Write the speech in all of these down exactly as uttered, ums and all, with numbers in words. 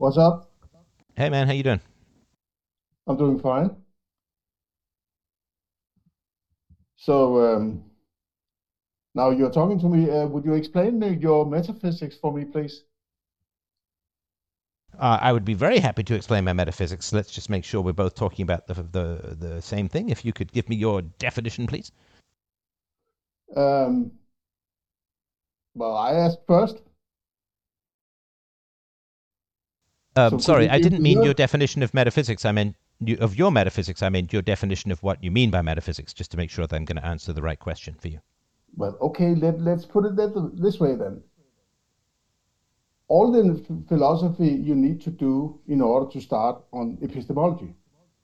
What's up? Hey man, how you doing? I'm doing fine. So um, now you're talking to me. Uh, would you explain uh, your metaphysics for me, please? Uh, I would be very happy to explain my metaphysics. Let's just make sure we're both talking about the the the same thing. If you could give me your definition, please. Um, well, I asked first, Um, so could sorry, you I give didn't me mean your yours? definition of metaphysics. I meant you, of your metaphysics. I meant your definition of what you mean by metaphysics, just to make sure that I'm going to answer the right question for you. Well, okay, let, let's put it that, this way then. All the f- philosophy you need to do in order to start on epistemology.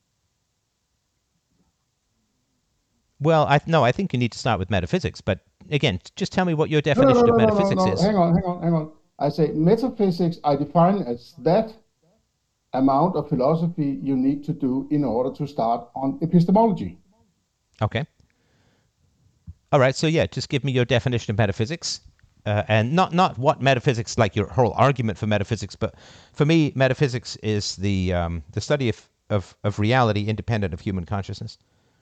Well, I no, I think you need to start with metaphysics. But again, just tell me what your No, no, no, definition of no, no, no, metaphysics no. is. Hang on, hang on, hang on. I say metaphysics I define as that amount of philosophy you need to do in order to start on epistemology. Okay. All right. So yeah, just give me your definition of metaphysics. Uh, and not not what metaphysics, like your whole argument for metaphysics, but for me, metaphysics is the um, the study of, of of reality independent of human consciousness.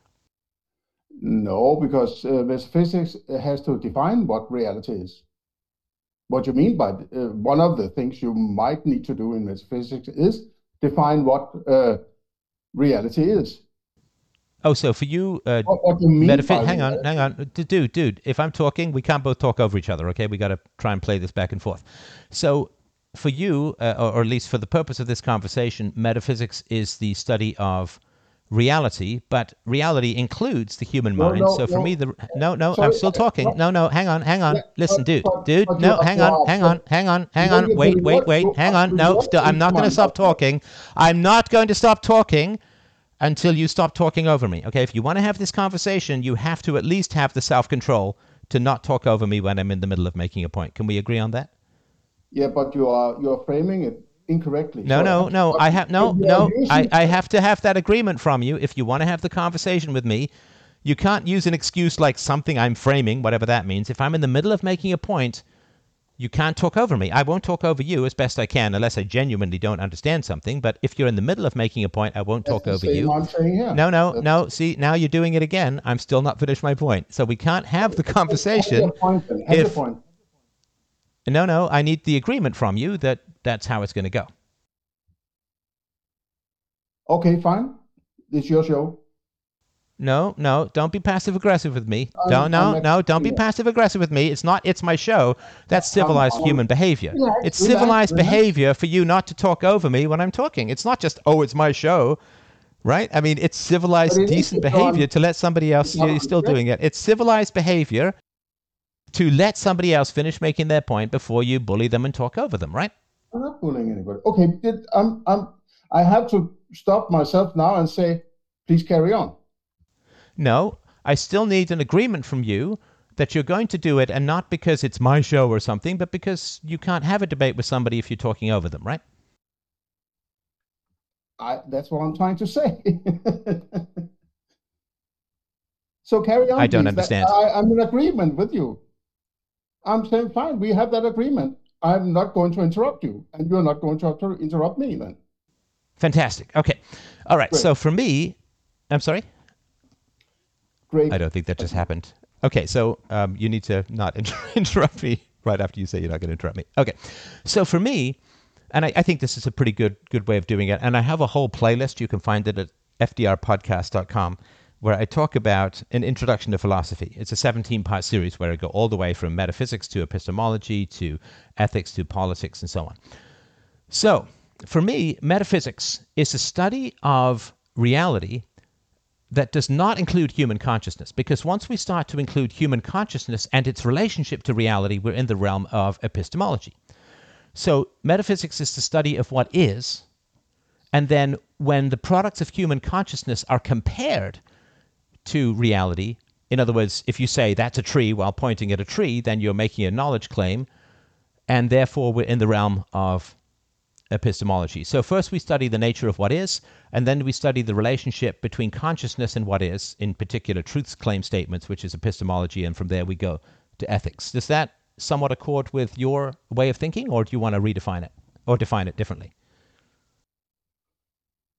No, because uh, metaphysics has to define what reality is. What you mean by uh, one of the things you might need to do in metaphysics is define what uh, reality is. Oh, so for you, uh, What, what you mean by metaphy- hang on, hang reality. on, dude, dude. If I'm talking, we can't both talk over each other. Okay, we got to try and play this back and forth. So for you, uh, or, or at least for the purpose of this conversation, metaphysics is the study of reality, but reality includes the human No, mind. no, So for me, no. the no, no, I'm Sorry, still uh, talking. what? No, no, hang on, hang Yeah, on. Listen, but, dude, but, dude, but you no, are, hang you on, are, hang but on, hang on, hang no, on. you, but Wait, wait, what wait. you Hang are on. No, still, I'm into not my going to stop mouth. talking. I'm not going to stop talking until you stop talking over me. Okay, if you want to have this conversation, you have to at least have the self control to not talk over me when I'm in the middle of making a point. Can we agree on that? Yeah, but you are you are framing it incorrectly. No, So I no, have to no. stop I you. have So no, you are no. I, using. I have to have that agreement from you. If you want to have the conversation with me, you can't use an excuse like something I'm framing, whatever that means. If I'm in the middle of making a point, you can't talk over me. I won't talk over you as best I can unless I genuinely don't understand something. But if you're in the middle of making a point, I won't That's talk the over same you. I'm saying here. No, no, That's no. See, now you're doing it again. I'm still not finished my point. So we can't have the have your conversation point then. Have your if point. no, no. I need the agreement from you that that's how it's going to go. Okay, fine. It's your show. No, no. Don't be passive aggressive with me. Don't, I'm I'm no, no. Don't accepting be it. passive aggressive with me. It's not. It's my show. That's I'm, civilized I'm human behavior. relax, It's relax, civilized relax. behavior for you not to talk over me when I'm talking. It's not just oh, it's my show. Right? I mean, it's But civilized, it is decent if you're behavior un, to let somebody if else, you're you're still unfair. doing it. It's civilized behavior to let somebody else finish making their point before you bully them and talk over them, right? I'm not bullying anybody. Okay, did, I'm I'm I have to stop myself now and say, please carry on. No, I still need an agreement from you that you're going to do it and not because it's my show or something, but because you can't have a debate with somebody if you're talking over them, right? I that's what I'm trying to say. So carry I on, don't please. That understand. I, I'm in agreement with you. I'm saying fine. We have that agreement. I'm not going to interrupt you, and you're not going to interrupt me. Then Fantastic. Okay. All right. great, So for me, I'm sorry? I great. don't think that just happened. Okay. So um, you need to not inter- interrupt me right after you say you're not going to interrupt me. Okay. So for me, and I, I think this is a pretty good good way of doing it. And I have a whole playlist. You can find it at f d r podcast dot com, where I talk about an introduction to philosophy. It's a seventeen part series where I go all the way from metaphysics to epistemology to ethics to politics and so on. So for me, metaphysics is a study of reality that does not include human consciousness, because once we start to include human consciousness and its relationship to reality, we're in the realm of epistemology. So metaphysics is the study of what is, and then when the products of human consciousness are compared to reality, in other words, if you say that's a tree while pointing at a tree, then you're making a knowledge claim, and therefore we're in the realm of epistemology. So first we study the nature of what is, and then we study the relationship between consciousness and what is, in particular truth claim statements, which is epistemology, and from there we go to ethics. Does that somewhat accord with your way of thinking, or do you want to redefine it or define it differently?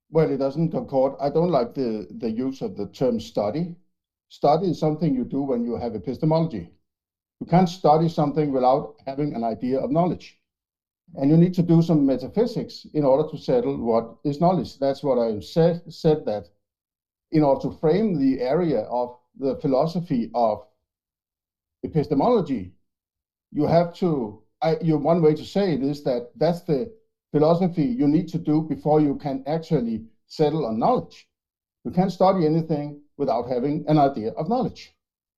Well, it doesn't concord. I don't like the, the use of the term study. Study is something you do when you have epistemology. You can't study something without having an idea of knowledge. And you need to do some metaphysics in order to settle what is knowledge. That's what I said, said that in order to frame the area of the philosophy of epistemology, you have to, I, you, one way to say it is that that's the philosophy you need to do before you can actually settle on knowledge. You can't study anything without having an idea of knowledge.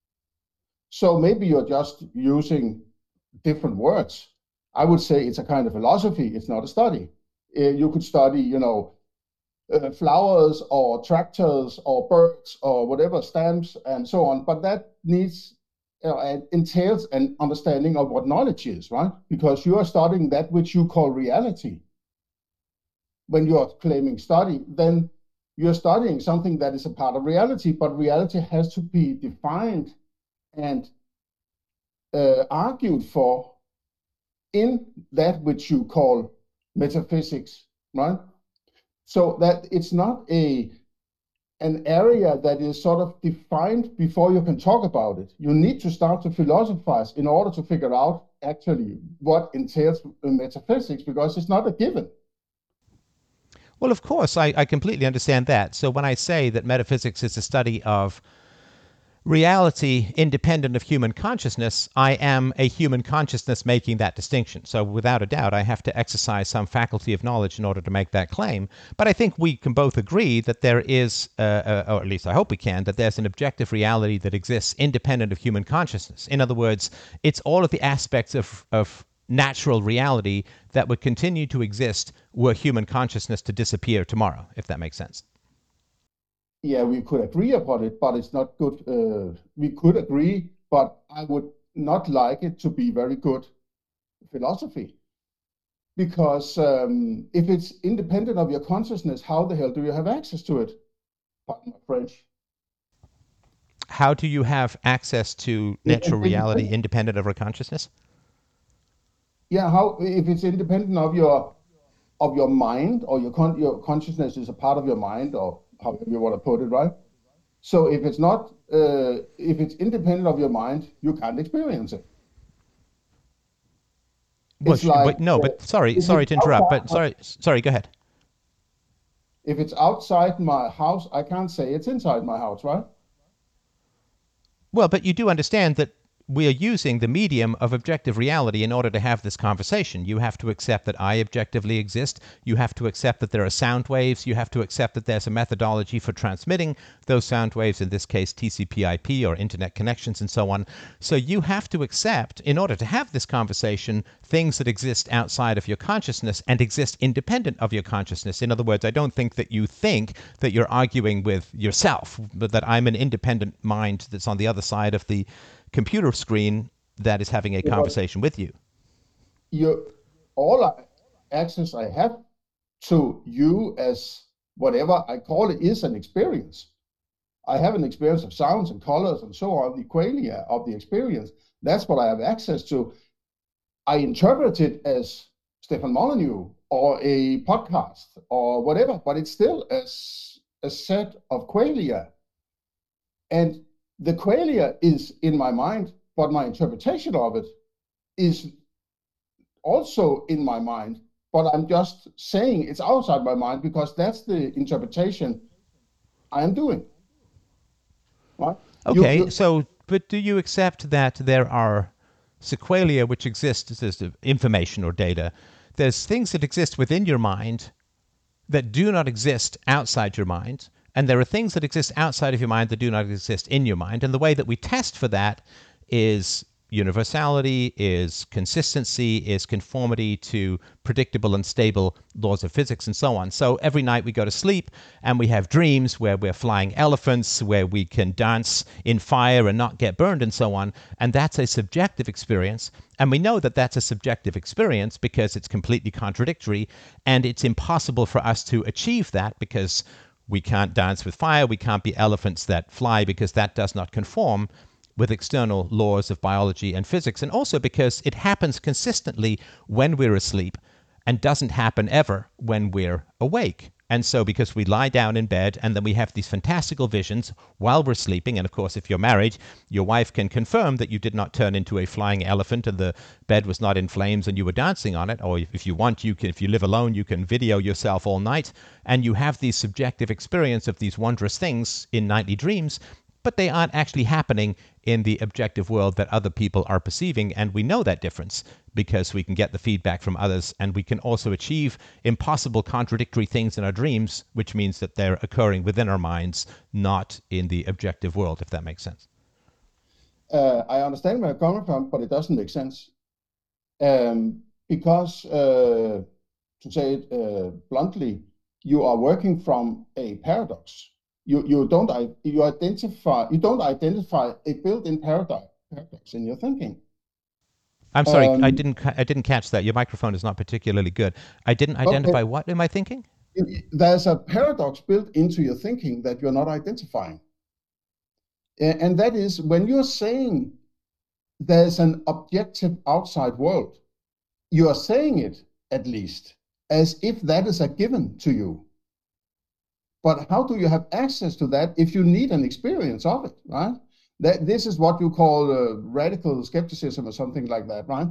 So maybe you're just using different words. I would say it's a kind of philosophy. It's not a study. Uh, you could study, you know, uh, flowers or tractors or birds or whatever, stamps and so on. But that needs, you know, and entails an understanding of what knowledge is, right? Because you are studying that which you call reality. When you are claiming study, then you're studying something that is a part of reality, but reality has to be defined and uh, argued for in that which you call metaphysics, right? So that it's not a an area that is sort of defined before you can talk about it. You need to start to philosophize in order to figure out actually what entails metaphysics, because it's not a given. Well, of course, I, I completely understand that. So when I say that metaphysics is a study of reality independent of human consciousness, I am a human consciousness making that distinction. So without a doubt, I have to exercise some faculty of knowledge in order to make that claim. But I think we can both agree that there is, uh, uh, or at least I hope we can, that there's an objective reality that exists independent of human consciousness. In other words, it's all of the aspects of, of natural reality that would continue to exist were human consciousness to disappear tomorrow, if that makes sense. Yeah, we could agree upon it, but it's not good. Uh, we could agree, but I would not like it to be very good philosophy. Because um, if it's independent of your consciousness, how the hell do you have access to it? Pardon my French. How do you have access to natural reality independent of our consciousness? Yeah, how if it's independent of your of your mind, or your con your consciousness is a part of your mind, or however you want to put it, right? So if it's not, uh, if it's independent of your mind, you can't experience it. Well, It's like, but no, uh, but sorry, if sorry it's to interrupt, but outside, sorry, sorry, go ahead. if it's outside my house, I can't say it's inside my house, right? Well, but you do understand that we are using the medium of objective reality in order to have this conversation. You have to accept that I objectively exist. You have to accept that there are sound waves. You have to accept that there's a methodology for transmitting those sound waves, in this case T C P I P or internet connections and so on. So you have to accept, in order to have this conversation, things that exist outside of your consciousness and exist independent of your consciousness. In other words, I don't think that you think that you're arguing with yourself, but that I'm an independent mind that's on the other side of the computer screen that is having a Yeah, conversation with you. You, all I, access I have to you as whatever I call it is an experience. I have an experience of sounds and colors and so on, the qualia of the experience. That's what I have access to. I interpret it as Stefan Molyneux or a podcast or whatever, but it's still a, a set of qualia. And the qualia is in my mind, but my interpretation of it is also in my mind, but I'm just saying it's outside my mind because that's the interpretation I am doing. Right? You, Okay, you, so, but do you accept that there are sequalia which exist as information or data? There's things that exist within your mind that do not exist outside your mind, and there are things that exist outside of your mind that do not exist in your mind. And the way that we test for that is universality, is consistency, is conformity to predictable and stable laws of physics, and so on. So every night we go to sleep and we have dreams where we're flying elephants, where we can dance in fire and not get burned, and so on. And that's a subjective experience. And we know that that's a subjective experience because it's completely contradictory, and it's impossible for us to achieve that because we can't dance with fire, we can't be elephants that fly, because that does not conform with external laws of biology and physics, and also because it happens consistently when we're asleep and doesn't happen ever when we're awake. And so because we lie down in bed and then we have these fantastical visions while we're sleeping, and of course, if you're married, your wife can confirm that you did not turn into a flying elephant and the bed was not in flames and you were dancing on it. Or if you want, you can, if you live alone, you can video yourself all night and you have these subjective experience of these wondrous things in nightly dreams, but they aren't actually happening in the objective world that other people are perceiving. And we know that difference because we can get the feedback from others, and we can also achieve impossible contradictory things in our dreams, which means that they're occurring within our minds, not in the objective world, if that makes sense. Uh, I understand where you're coming from, but it doesn't make sense. Um, because, uh, to say it uh, bluntly, you are working from a paradox. You you don't you identify you don't identify a built-in paradox paradox in your thinking. I'm sorry, Um, I didn't I didn't catch that. Your microphone is not particularly good. I didn't identify okay. what am I thinking? There's a paradox built into your thinking that you're not identifying, and that is when you're saying there's an objective outside world, you are saying it at least as if that is a given to you. But how do you have access to that if you need an experience of it, right? That this is what you call uh, radical skepticism or something like that, right?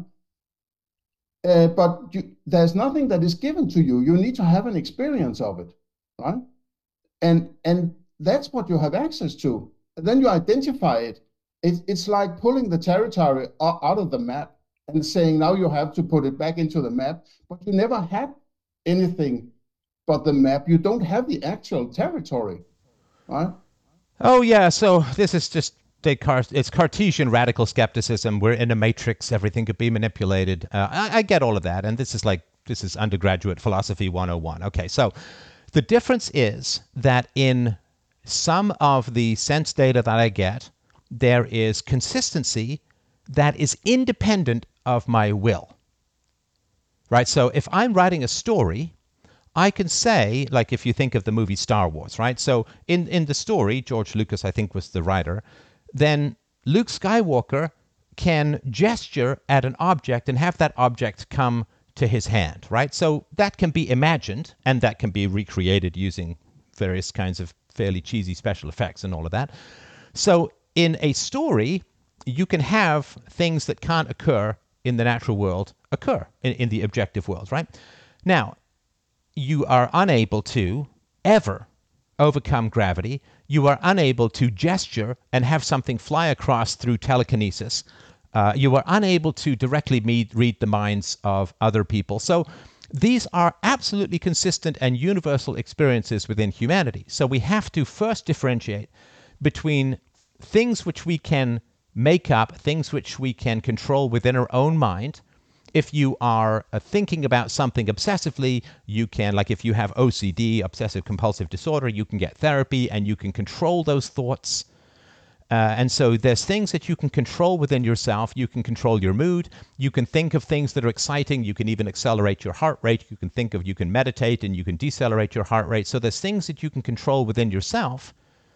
Uh, but you, there's nothing that is given to you. You need to have an experience of it, right? And and that's what you have access to. And then you identify it. it. It's like pulling the territory out of the map and saying now you have to put it back into the map, but you never had anything but the map. You don't have the actual territory, right? Oh yeah, so this is just Descartes. It's Cartesian radical skepticism. We're in a matrix. Everything could be manipulated. Uh, I, I get all of that, and this is like this is undergraduate philosophy one oh one. Okay, so the difference is that in some of the sense data that I get, there is consistency that is independent of my will. Right. So if I'm writing a story, I can say, like if you think of the movie Star Wars, right? So in, in the story, George Lucas, I think, was the writer, then Luke Skywalker can gesture at an object and have that object come to his hand, right? So that can be imagined and that can be recreated using various kinds of fairly cheesy special effects and all of that. So in a story, you can have things that can't occur in the natural world occur in, in the objective world, right? Now, you are unable to ever overcome gravity. You are unable to gesture and have something fly across through telekinesis. Uh, you are unable to directly meet, read the minds of other people. So these are absolutely consistent and universal experiences within humanity. So we have to first differentiate between things which we can make up, things which we can control within our own mind. If you are uh, thinking about something obsessively, you can, like if you have O C D, obsessive compulsive disorder, you can get therapy and you can control those thoughts. Uh, and so there's things that you can control within yourself. You can control your mood. You can think of things that are exciting. You can even accelerate your heart rate. You can think of, you can meditate and you can decelerate your heart rate. So there's things that you can control within yourself,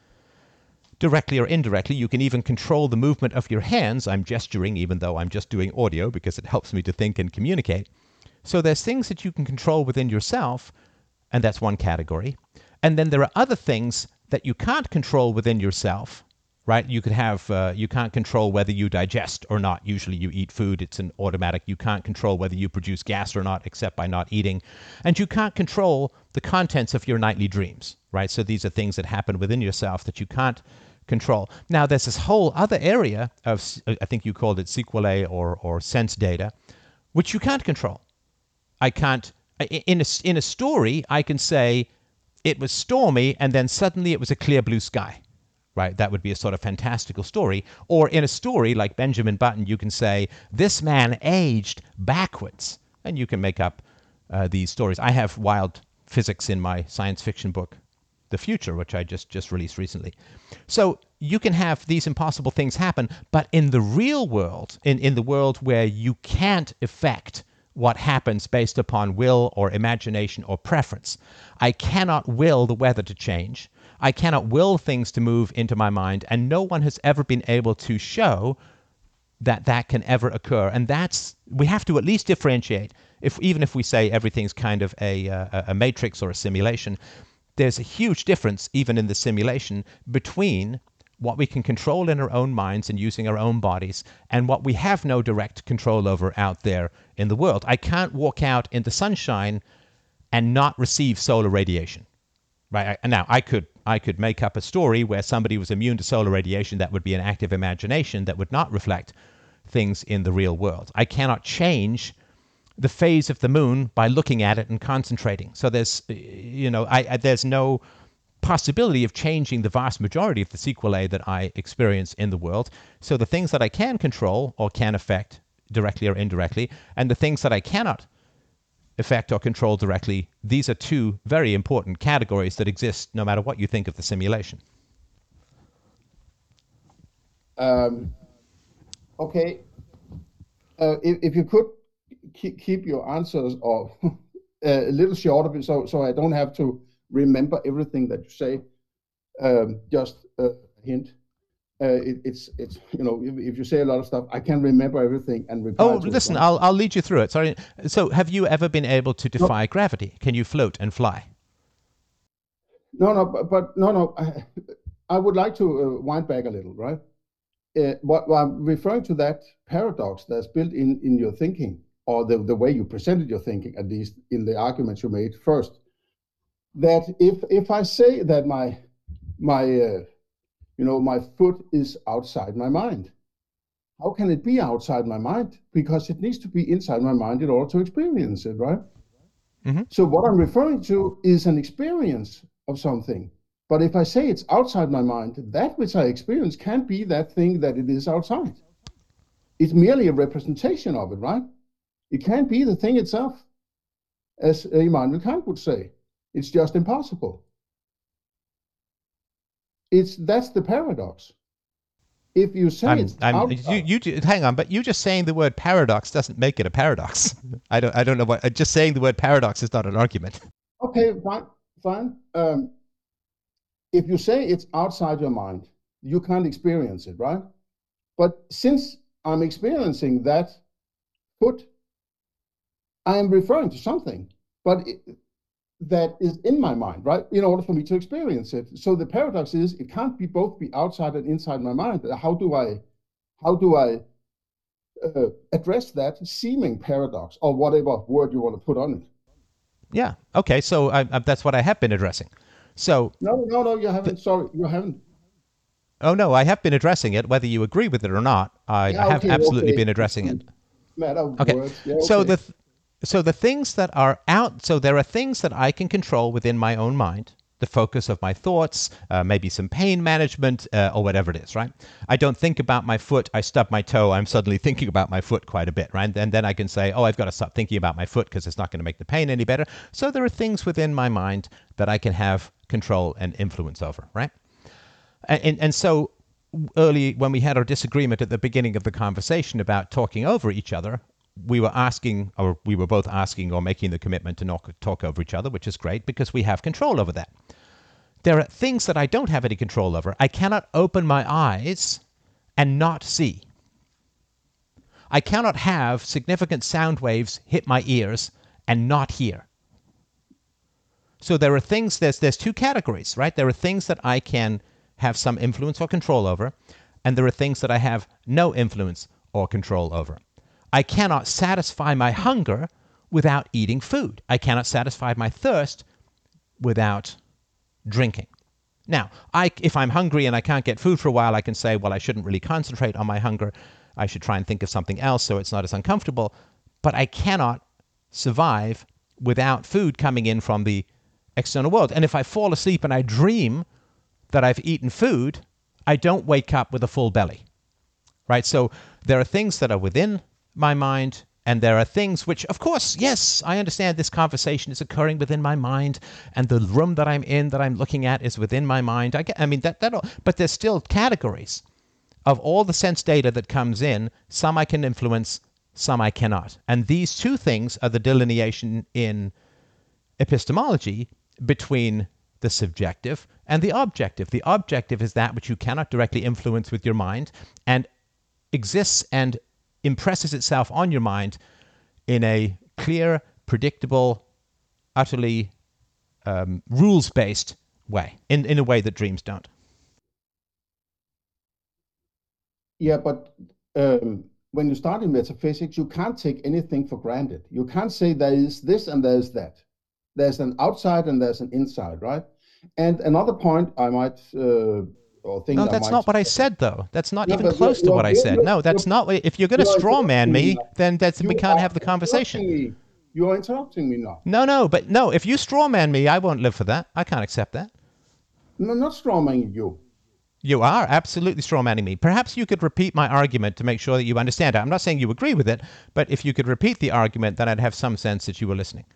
directly or indirectly. You can even control the movement of your hands. I'm gesturing even though I'm just doing audio because it helps me to think and communicate. So there's things that you can control within yourself, and that's one category. And then there are other things that you can't control within yourself, right? You could have, uh, you can't control whether you digest or not. Usually you eat food, it's an automatic. You can't control whether you produce gas or not, except by not eating. And you can't control the contents of your nightly dreams, right? So these are things that happen within yourself that you can't control. Now, there's this whole other area of, I think you called it sequelae or, or sense data, which you can't control. I can't, in a, in a story, I can say it was stormy and then suddenly it was a clear blue sky, right? That would be a sort of fantastical story. Or in a story like Benjamin Button, you can say this man aged backwards, and you can make up uh, these stories. I have wild physics in my science fiction book, The Future, which I just, just released recently. So you can have these impossible things happen, but in the real world, in, in the world where you can't affect what happens based upon will or imagination or preference, I cannot will the weather to change. I cannot will things to move into my mind, and no one has ever been able to show that that can ever occur. And that's, we have to at least differentiate. if even if we say everything's kind of a, uh, a matrix or a simulation, there's a huge difference even in the simulation between what we can control in our own minds and using our own bodies and what we have no direct control over out there in the world. I can't walk out in the sunshine and not receive solar radiation. Right? Now, I could I could make up a story where somebody was immune to solar radiation that would be an active imagination that would not reflect things in the real world. I cannot change the phase of the moon by looking at it and concentrating. So there's, you know, I, I there's no possibility of changing the vast majority of the sequelae that I experience in the world. So the things that I can control or can affect directly or indirectly, and the things that I cannot affect or control directly, these are two very important categories that exist no matter what you think of the simulation. Um, okay. Uh, if, if you could keep, keep your answers or a little shorter, so, so I don't have to remember everything that you say, um, just a hint. Uh, it, it's it's you know if, if you say a lot of stuff, I can remember everything and reply. Oh, to listen, it, I'll I'll lead you through it. Sorry. So, have you ever been able to defy no. gravity? Can you float and fly? No, no, but, but no, no. I, I would like to uh, wind back a little, right? Uh, what, what I'm referring to that paradox that's built in in your thinking, or the the way you presented your thinking, at least in the arguments you made first. That if if I say that my my uh, you know, my foot is outside my mind. How can it be outside my mind? Because it needs to be inside my mind in order to experience it, right? Mm-hmm. So what I'm referring to is an experience of something. But if I say it's outside my mind, that which I experience can't be that thing that it is outside. It's merely a representation of it, right? It can't be the thing itself. As Immanuel Kant would say, it's just impossible. It's that's the paradox. If you say I'm, it's I'm, outside, you, you hang on, but you just saying the word paradox doesn't make it a paradox. I don't I don't know what. Just saying the word paradox is not an argument. Okay, fine, fine. Um, if you say it's outside your mind, you can't experience it, right? But since I'm experiencing that foot, I am referring to something, but it, that is in my mind, right? In order for me to experience it. So the paradox is it can't be both be outside and inside my mind. How do I, how do I uh, address that seeming paradox, or whatever word you want to put on it? Yeah. Okay. So I, I, that's what I have been addressing. So no, no, no, you haven't. Sorry, you haven't. Oh no, I have been addressing it, whether you agree with it or not. I, yeah, I have okay, absolutely okay. been addressing it. Matter of okay. words. Yeah, okay. So the. Th- So the things that are out, so there are things that I can control within my own mind, the focus of my thoughts, uh, maybe some pain management, uh, or whatever it is, right? I don't think about my foot. I stub my toe. I'm suddenly thinking about my foot quite a bit, right? And then I can say, oh, I've got to stop thinking about my foot because it's not going to make the pain any better. So there are things within my mind that I can have control and influence over, right? And, and, and so early when we had our disagreement at the beginning of the conversation about talking over each other, we were asking, or we were both asking or making the commitment to not talk over each other, which is great because we have control over that. There are things that I don't have any control over. I cannot open my eyes and not see. I cannot have significant sound waves hit my ears and not hear. So there are things, there's, there's two categories, right? There are things that I can have some influence or control over, and there are things that I have no influence or control over. I cannot satisfy my hunger without eating food. I cannot satisfy my thirst without drinking. Now, I, if I'm hungry and I can't get food for a while, I can say, well, I shouldn't really concentrate on my hunger. I should try and think of something else so it's not as uncomfortable. But I cannot survive without food coming in from the external world. And if I fall asleep and I dream that I've eaten food, I don't wake up with a full belly, right? So there are things that are within my mind, and there are things which, of course, yes, I understand this conversation is occurring within my mind, and the room that I'm in, that I'm looking at, is within my mind. I, get, I mean, that, that, all, but there's still categories of all the sense data that comes in. Some I can influence, some I cannot. And these two things are the delineation in epistemology between the subjective and the objective. The objective is that which you cannot directly influence with your mind and exists and impresses itself on your mind in a clear, predictable, utterly um, rules-based way, in, in a way that dreams don't. Yeah, but um, when you start in metaphysics, you can't take anything for granted. You can't say there is this and there is that. There's an outside and there's an inside, right? And another point I might, uh, or thing No, I that's might... not what I said, though. That's not No, even but close you're- to what I you're- said. you're- No, that's you're- not. If you're going to you're straw man interrupting me me, now. then that's we You can't are have the conversation. interrupting me. You are interrupting me now. No, no, but no. If you straw man me, I won't live for that. I can't accept that. I'm not strawmanning you. You are absolutely strawmanning me. Perhaps you could repeat my argument to make sure that you understand it. I'm not saying you agree with it, but if you could repeat the argument, then I'd have some sense that you were listening.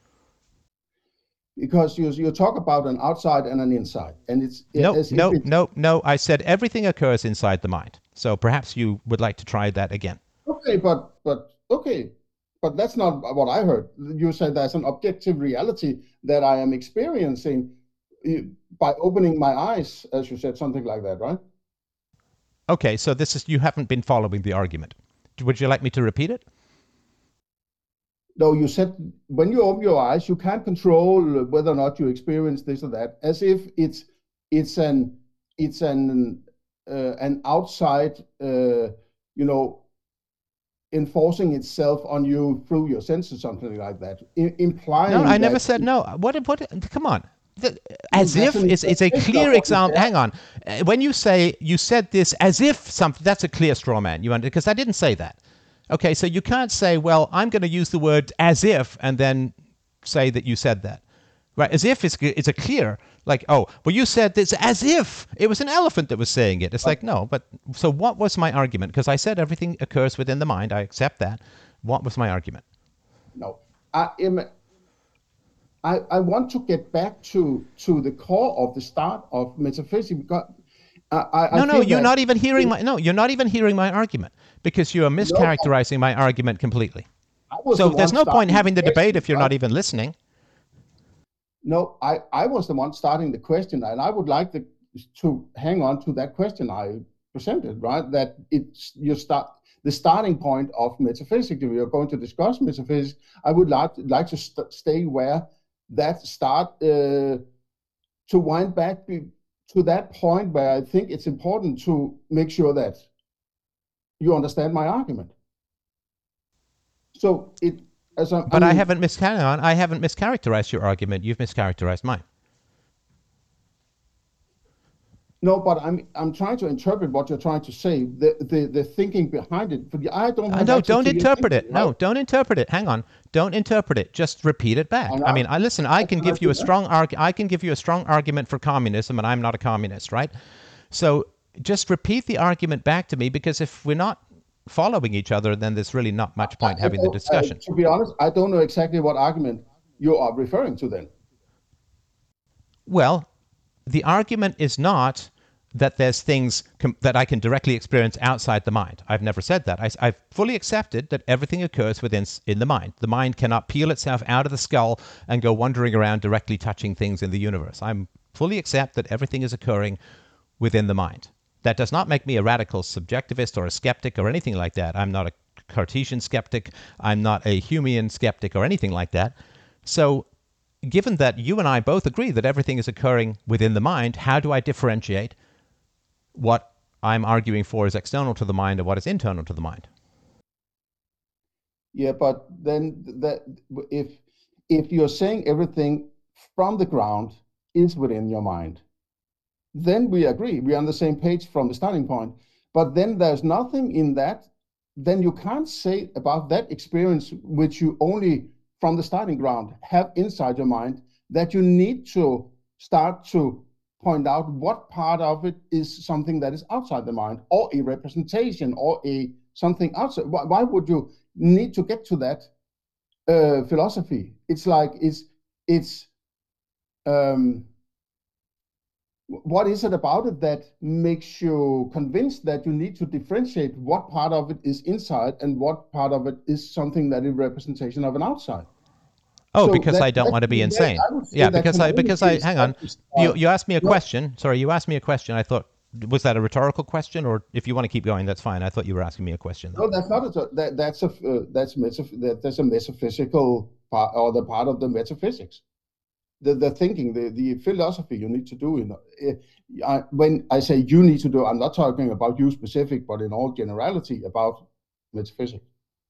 Because you you talk about an outside and an inside, and it's No, as if no, it's- no, no. I said everything occurs inside the mind. So perhaps you would like to try that again. Okay, but but okay, but that's not what I heard. You said there's an objective reality that I am experiencing uh, by opening my eyes, as you said, something like that, right? Okay, so this is you haven't been following the argument. Would you like me to repeat it? No, you said when you open your eyes, you can't control whether or not you experience this or that, as if it's it's an it's an uh, an outside, uh, you know, enforcing itself on you through your senses, something like that, I- implying. No, I never that- said no. What? What? Come on. The- As That's if an it's, it's a interpretation clear of what you example. said. Hang on. Uh, When you say you said this as if something, that's a clear straw man. You because I didn't say that. Okay, so you can't say, well, I'm going to use the word as if and then say that you said that. Right? As if is it's a clear, like, oh, well, you said this as if it was an elephant that was saying it. It's like, no, but so what was my argument? Because I said everything occurs within the mind. I accept that. What was my argument? No, I am. I, I want to get back to to the core of the start of metaphysics because I, I No, I no, feel you're that not even hearing my no, you're not even hearing my argument because you are mischaracterizing my argument completely. I was So the there's one no point starting having the debate question, if you're not right? even listening. No, I, I was the one starting the question, and I would like the, to hang on to that question I presented, right? That it's you start the starting point of metaphysics. If we are going to discuss metaphysics, I would like like to st- stay where that start uh, to wind back be, to that point where I think it's important to make sure that you understand my argument. So it as I, But I, mean, haven't mis hang on, I haven't mischaracterized your argument. You've mischaracterized mine. No, but I'm I'm trying to interpret what you're trying to say, the the, the thinking behind it. But I don't Uh, have no, access don't to your interpret thinking, it. No, right? don't interpret it. Hang on. Don't interpret it. Just repeat it back. I'm I not- mean, I listen. I can not give you a doing that. strong arg- I can give you a strong argument for communism, and I'm not a communist, right? So just repeat the argument back to me because if we're not following each other, then there's really not much point I having the don't- uh, discussion. to be honest, I don't know exactly what argument you are referring to then. Well, the argument is not that there's things com- that I can directly experience outside the mind. I've never said that. I, I've fully accepted that everything occurs within s- in the mind. The mind cannot peel itself out of the skull and go wandering around directly touching things in the universe. I'm fully accept that everything is occurring within the mind. That does not make me a radical subjectivist or a skeptic or anything like that. I'm not a Cartesian skeptic. I'm not a Humean skeptic or anything like that. So given that you and I both agree that everything is occurring within the mind, how do I differentiate what I'm arguing for is external to the mind and what is internal to the mind? Yeah, but then that if if you're saying everything from the ground is within your mind, then we agree. We're on the same page from the starting point. But then there's nothing in that, then you can't say about that experience which you only from the starting ground have inside your mind that you need to start to point out what part of it is something that is outside the mind or a representation or a something outside. Why, why would you need to get to that uh, philosophy? It's like it's it's um, what is it about it that makes you convinced that you need to differentiate what part of it is inside and what part of it is something that is representation of an outside? Oh, So because that- I don't that want to be convey- insane. I would say Yeah, that because I because I conveys hang on. that is, You uh, you asked me a no. question. Sorry, you asked me a question. I thought was that a rhetorical question, or if you want to keep going, that's fine. I thought you were asking me a question, though. No, that's not a, that, that's a, uh, that's metaph- that, that's a metaphysical part, or the part of the metaphysics. The, the thinking, the, the philosophy you need to do. In, uh, I, when I say you need to do, I'm not talking about you specific, but in all generality about metaphysics.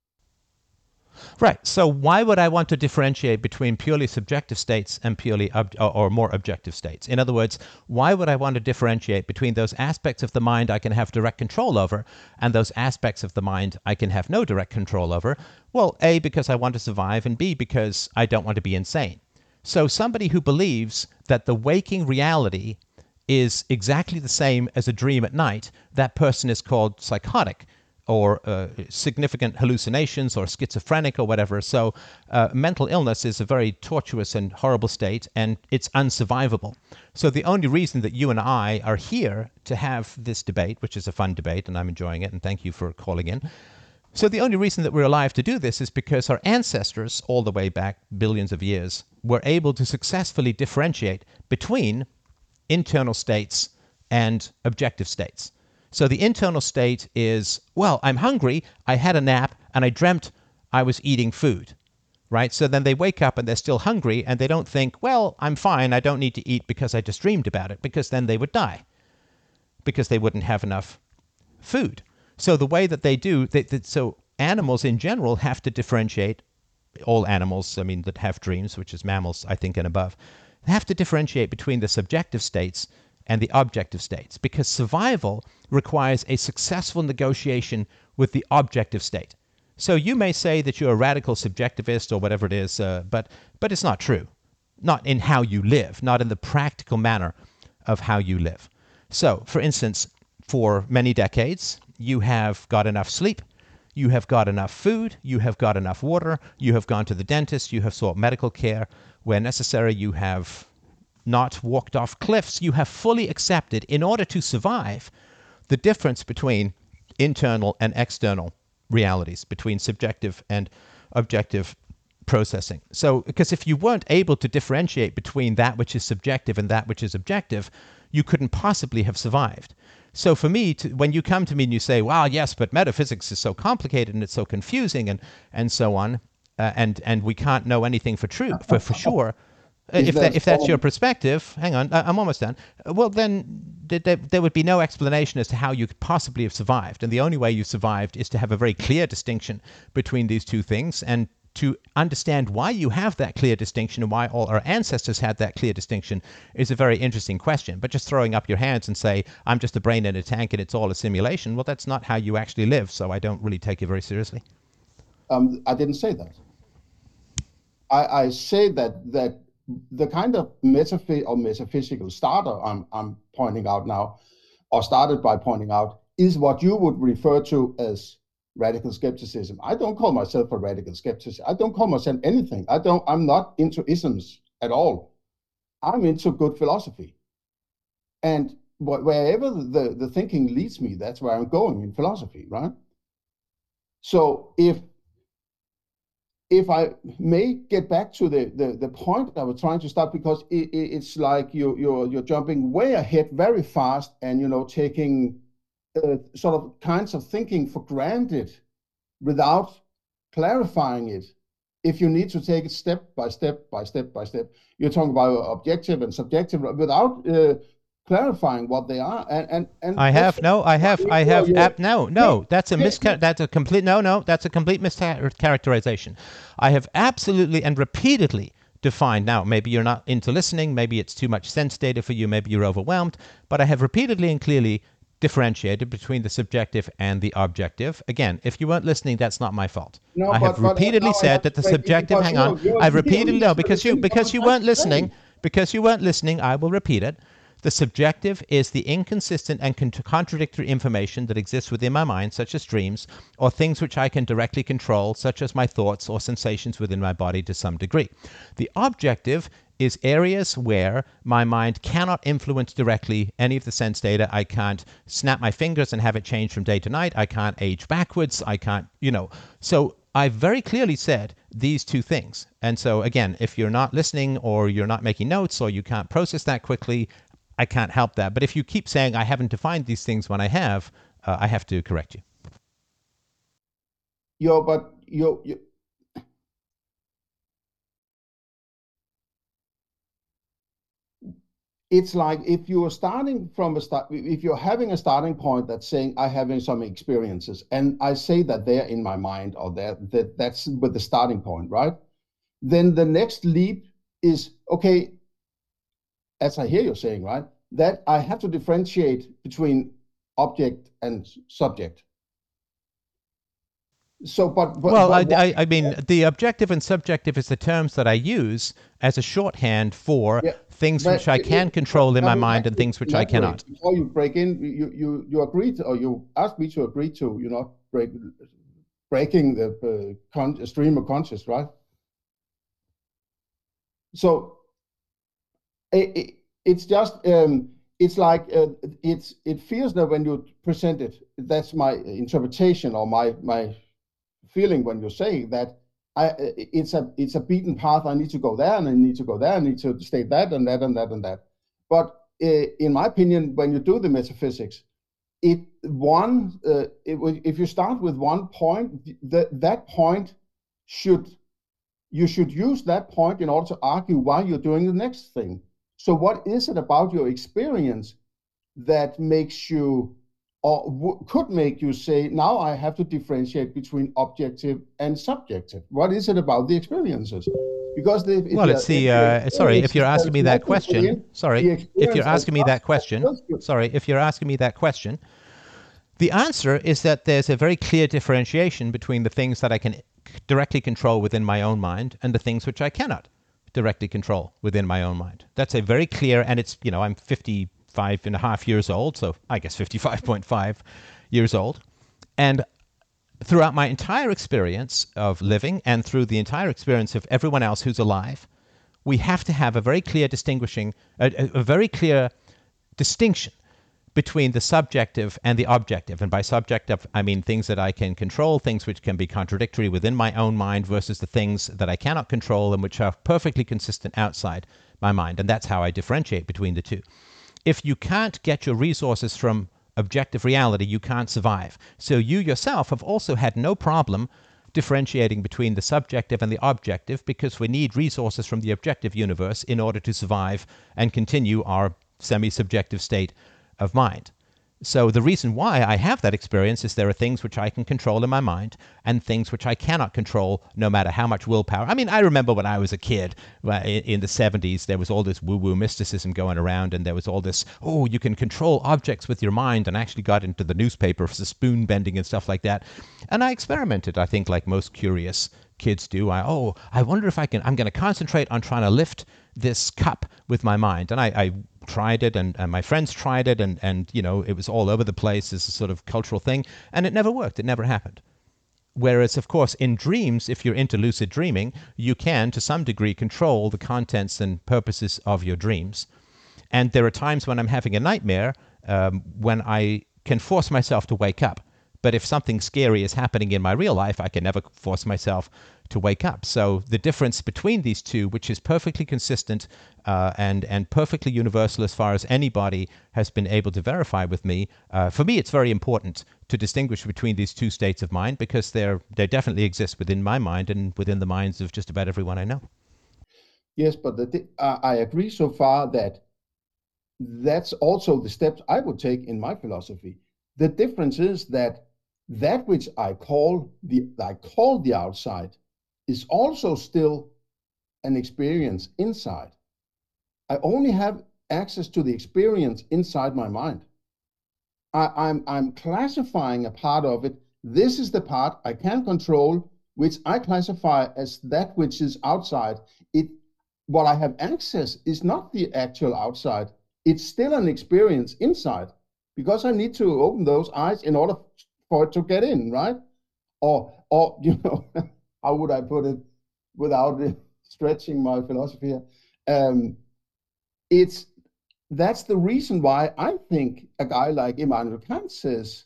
Right. So why would I want to differentiate between purely subjective states and purely ob- or more objective states? In other words, why would I want to differentiate between those aspects of the mind I can have direct control over and those aspects of the mind I can have no direct control over? Well, A, because I want to survive, and B, because I don't want to be insane. So somebody who believes that the waking reality is exactly the same as a dream at night, that person is called psychotic, or uh, significant hallucinations, or schizophrenic, or whatever. So uh, mental illness is a very tortuous and horrible state, and it's unsurvivable. So the only reason that you and I are here to have this debate, which is a fun debate, and I'm enjoying it, and thank you for calling in. So the only reason that we're alive to do this is because our ancestors, all the way back billions of years, were able to successfully differentiate between internal states and objective states. So the internal state is, well, I'm hungry, I had a nap, and I dreamt I was eating food, right? So then they wake up and they're still hungry, and they don't think, well, I'm fine, I don't need to eat because I just dreamed about it, because then they would die, because they wouldn't have enough food. So the way that they do, they, they, so animals in general have to differentiate, all animals, I mean, that have dreams, which is mammals, I think, and above, have to differentiate between the subjective states and the objective states, because survival requires a successful negotiation with the objective state. So you may say that you're a radical subjectivist or whatever it is, uh, but but it's not true. Not in how you live, not in the practical manner of how you live. So, for instance, for many decades, you have got enough sleep, you have got enough food, you have got enough water, you have gone to the dentist, you have sought medical care. Where necessary, you have not walked off cliffs. You have fully accepted, in order to survive, the difference between internal and external realities, between subjective and objective processing. So, because if you weren't able to differentiate between that which is subjective and that which is objective, you couldn't possibly have survived. So for me, to, when you come to me and you say, wow, yes, but metaphysics is so complicated and it's so confusing and, and so on, uh, and, and we can't know anything for true, for, for sure, If that, if that's your perspective, hang on, I'm almost done. Well, then there, there would be no explanation as to how you could possibly have survived. And the only way you survived is to have a very clear distinction between these two things, and to understand why you have that clear distinction and why all our ancestors had that clear distinction is a very interesting question. But just throwing up your hands and say, I'm just a brain in a tank and it's all a simulation, well, that's not how you actually live. So I don't really take you very seriously. Um, I didn't say that. I, I say that that the kind of metaphy or metaphysical starter I'm, I'm pointing out now, or started by pointing out, is what you would refer to as radical skepticism. I don't call myself a radical skeptic. I don't call myself anything. I don't. I'm not into isms at all. I'm into good philosophy, and wh- wherever the the thinking leads me, that's where I'm going in philosophy, right? So if If I may get back to the, the, the point I was trying to start, because it, it, it's like you, you're, you're jumping way ahead very fast, and, you know, taking uh, sort of kinds of thinking for granted without clarifying it. If you need to take it step by step by step by step, you're talking about objective and subjective without uh, clarifying what they are. And and, and I have no, I have, I have. Ab- no, no, that's a misca- That's a complete. No, no, that's a complete mischaracterization. I have absolutely and repeatedly defined. Now, maybe you're not into listening. Maybe it's too much sense data for you. Maybe you're overwhelmed. But I have repeatedly and clearly differentiated between the subjective and the objective. Again, if you weren't listening, that's not my fault. No, I but, have repeatedly but said have that the say, subjective. Hang on, you're, you're I've repeatedly no because you because you weren't listening. Saying. Because you weren't listening, I will repeat it. The subjective is the inconsistent and con- contradictory information that exists within my mind, such as dreams, or things which I can directly control, such as my thoughts or sensations within my body to some degree. The objective is areas where my mind cannot influence directly any of the sense data. I can't snap my fingers and have it change from day to night. I can't age backwards. I can't, you know. So I very clearly said these two things. And so, again, if you're not listening or you're not making notes or you can't process that quickly, I can't help that. But if you keep saying I haven't defined these things when I have, uh, I have to correct you. Yo, but you, you it's like if you are starting from a start, if you're having a starting point that's saying I having some experiences, and I say that they're in my mind, or that, that that's with the starting point, right? Then the next leap is, okay, as I hear you saying, right, that I have to differentiate between object and subject. So, but but, Well, but I, what, I, I mean, the objective and subjective is the terms that I use as a shorthand for yeah, things but which I can it, but control in I my would mind and actually things which I elaborate cannot. before you break in. You you you agreed, or you asked me to agree to, you know, break breaking the uh, con- stream of conscious, right? So it, it, it's just um, it's like uh, it's it feels that when you present it, that's my interpretation or my my feeling when you're saying that I it's a it's a beaten path. I need to go there and I need to go there. I need to state that and that and that and that. But uh, in my opinion, when you do the metaphysics, it one uh, it, if you start with one point, that that point should you should use that point in order to argue why you're doing the next thing. So what is it about your experience that makes you, or w- could make you say, now I have to differentiate between objective and subjective? What is it about the experiences? Because if, if, Well, the, it's if the, the uh, sorry, if experience you're asking tells me that nothing to the, question, sorry, the if you're experience as asking me that such question, tells you, sorry, if you're asking me that question, the answer is that there's a very clear differentiation between the things that I can directly control within my own mind and the things which I cannot directly control within my own mind. That's a very clear, and it's, you know, I'm fifty-five and a half years old, so I guess fifty-five point five years old. And throughout my entire experience of living and through the entire experience of everyone else who's alive, we have to have a very clear distinguishing, a, a, a very clear distinction between the subjective and the objective. And by subjective, I mean things that I can control, things which can be contradictory within my own mind versus the things that I cannot control and which are perfectly consistent outside my mind. And that's how I differentiate between the two. If you can't get your resources from objective reality, you can't survive. So you yourself have also had no problem differentiating between the subjective and the objective, because we need resources from the objective universe in order to survive and continue our semi-subjective state of mind. So the reason why I have that experience is there are things which I can control in my mind and things which I cannot control no matter how much willpower. I mean, I remember when I was a kid in the seventies, there was all this woo-woo mysticism going around, and there was all this, oh, you can control objects with your mind, and I actually got into the newspaper for spoon bending and stuff like that. And I experimented, I think, like most curious kids do. I, oh, I wonder if I can, I'm going to concentrate on trying to lift this cup with my mind. And I, I tried it, and, and my friends tried it, and, and, you know, it was all over the place as a sort of cultural thing, and it never worked. It never happened. Whereas, of course, in dreams, if you're into lucid dreaming, you can, to some degree, control the contents and purposes of your dreams. And there are times when I'm having a nightmare um, when I can force myself to wake up. But if something scary is happening in my real life, I can never force myself to wake up. So the difference between these two, which is perfectly consistent uh, and and perfectly universal as far as anybody has been able to verify with me, uh, for me, it's very important to distinguish between these two states of mind, because they're they definitely exist within my mind and within the minds of just about everyone I know. yes, but the, uh, I agree so far that that's also the steps I would take in my philosophy. The difference is that that which I call the I call the outside is also still an experience inside. I only have access to the experience inside my mind. I, I'm I'm classifying a part of it. This is the part I can control, which I classify as that which is outside. It what I have access is not the actual outside. It's still an experience inside, because I need to open those eyes in order for it to get in, right? Or or you know, how would I put it without stretching my philosophy here? Um, it's that's the reason why I think a guy like Immanuel Kant says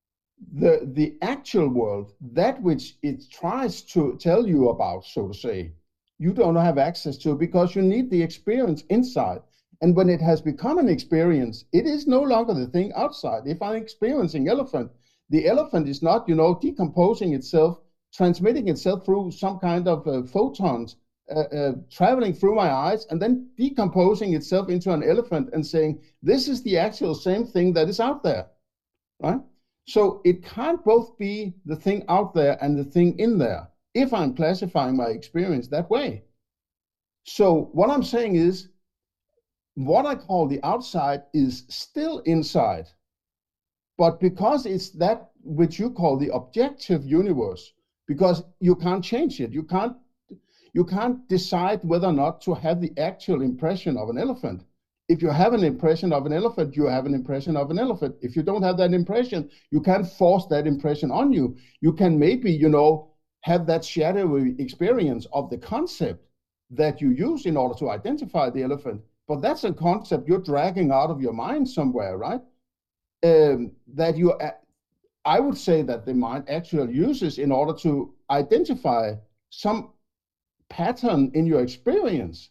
the the actual world, that which it tries to tell you about, so to say, you don't have access to, because you need the experience inside. And when it has become an experience, it is no longer the thing outside. If I'm experiencing elephant, the elephant is not, you know, decomposing itself, transmitting itself through some kind of uh, photons, uh, uh, traveling through my eyes, and then decomposing itself into an elephant and saying, this is the actual same thing that is out there, right? So it can't both be the thing out there and the thing in there if I'm classifying my experience that way. So what I'm saying is, what I call the outside is still inside, but because it's that which you call the objective universe, because you can't change it, you can't you can't decide whether or not to have the actual impression of an elephant. If you have an impression of an elephant, you have an impression of an elephant. If you don't have that impression, you can't force that impression on you. You can maybe, you know, have that shadowy experience of the concept that you use in order to identify the elephant. But that's a concept you're dragging out of your mind somewhere, right? Um, that you, I would say that the mind actually uses in order to identify some pattern in your experience.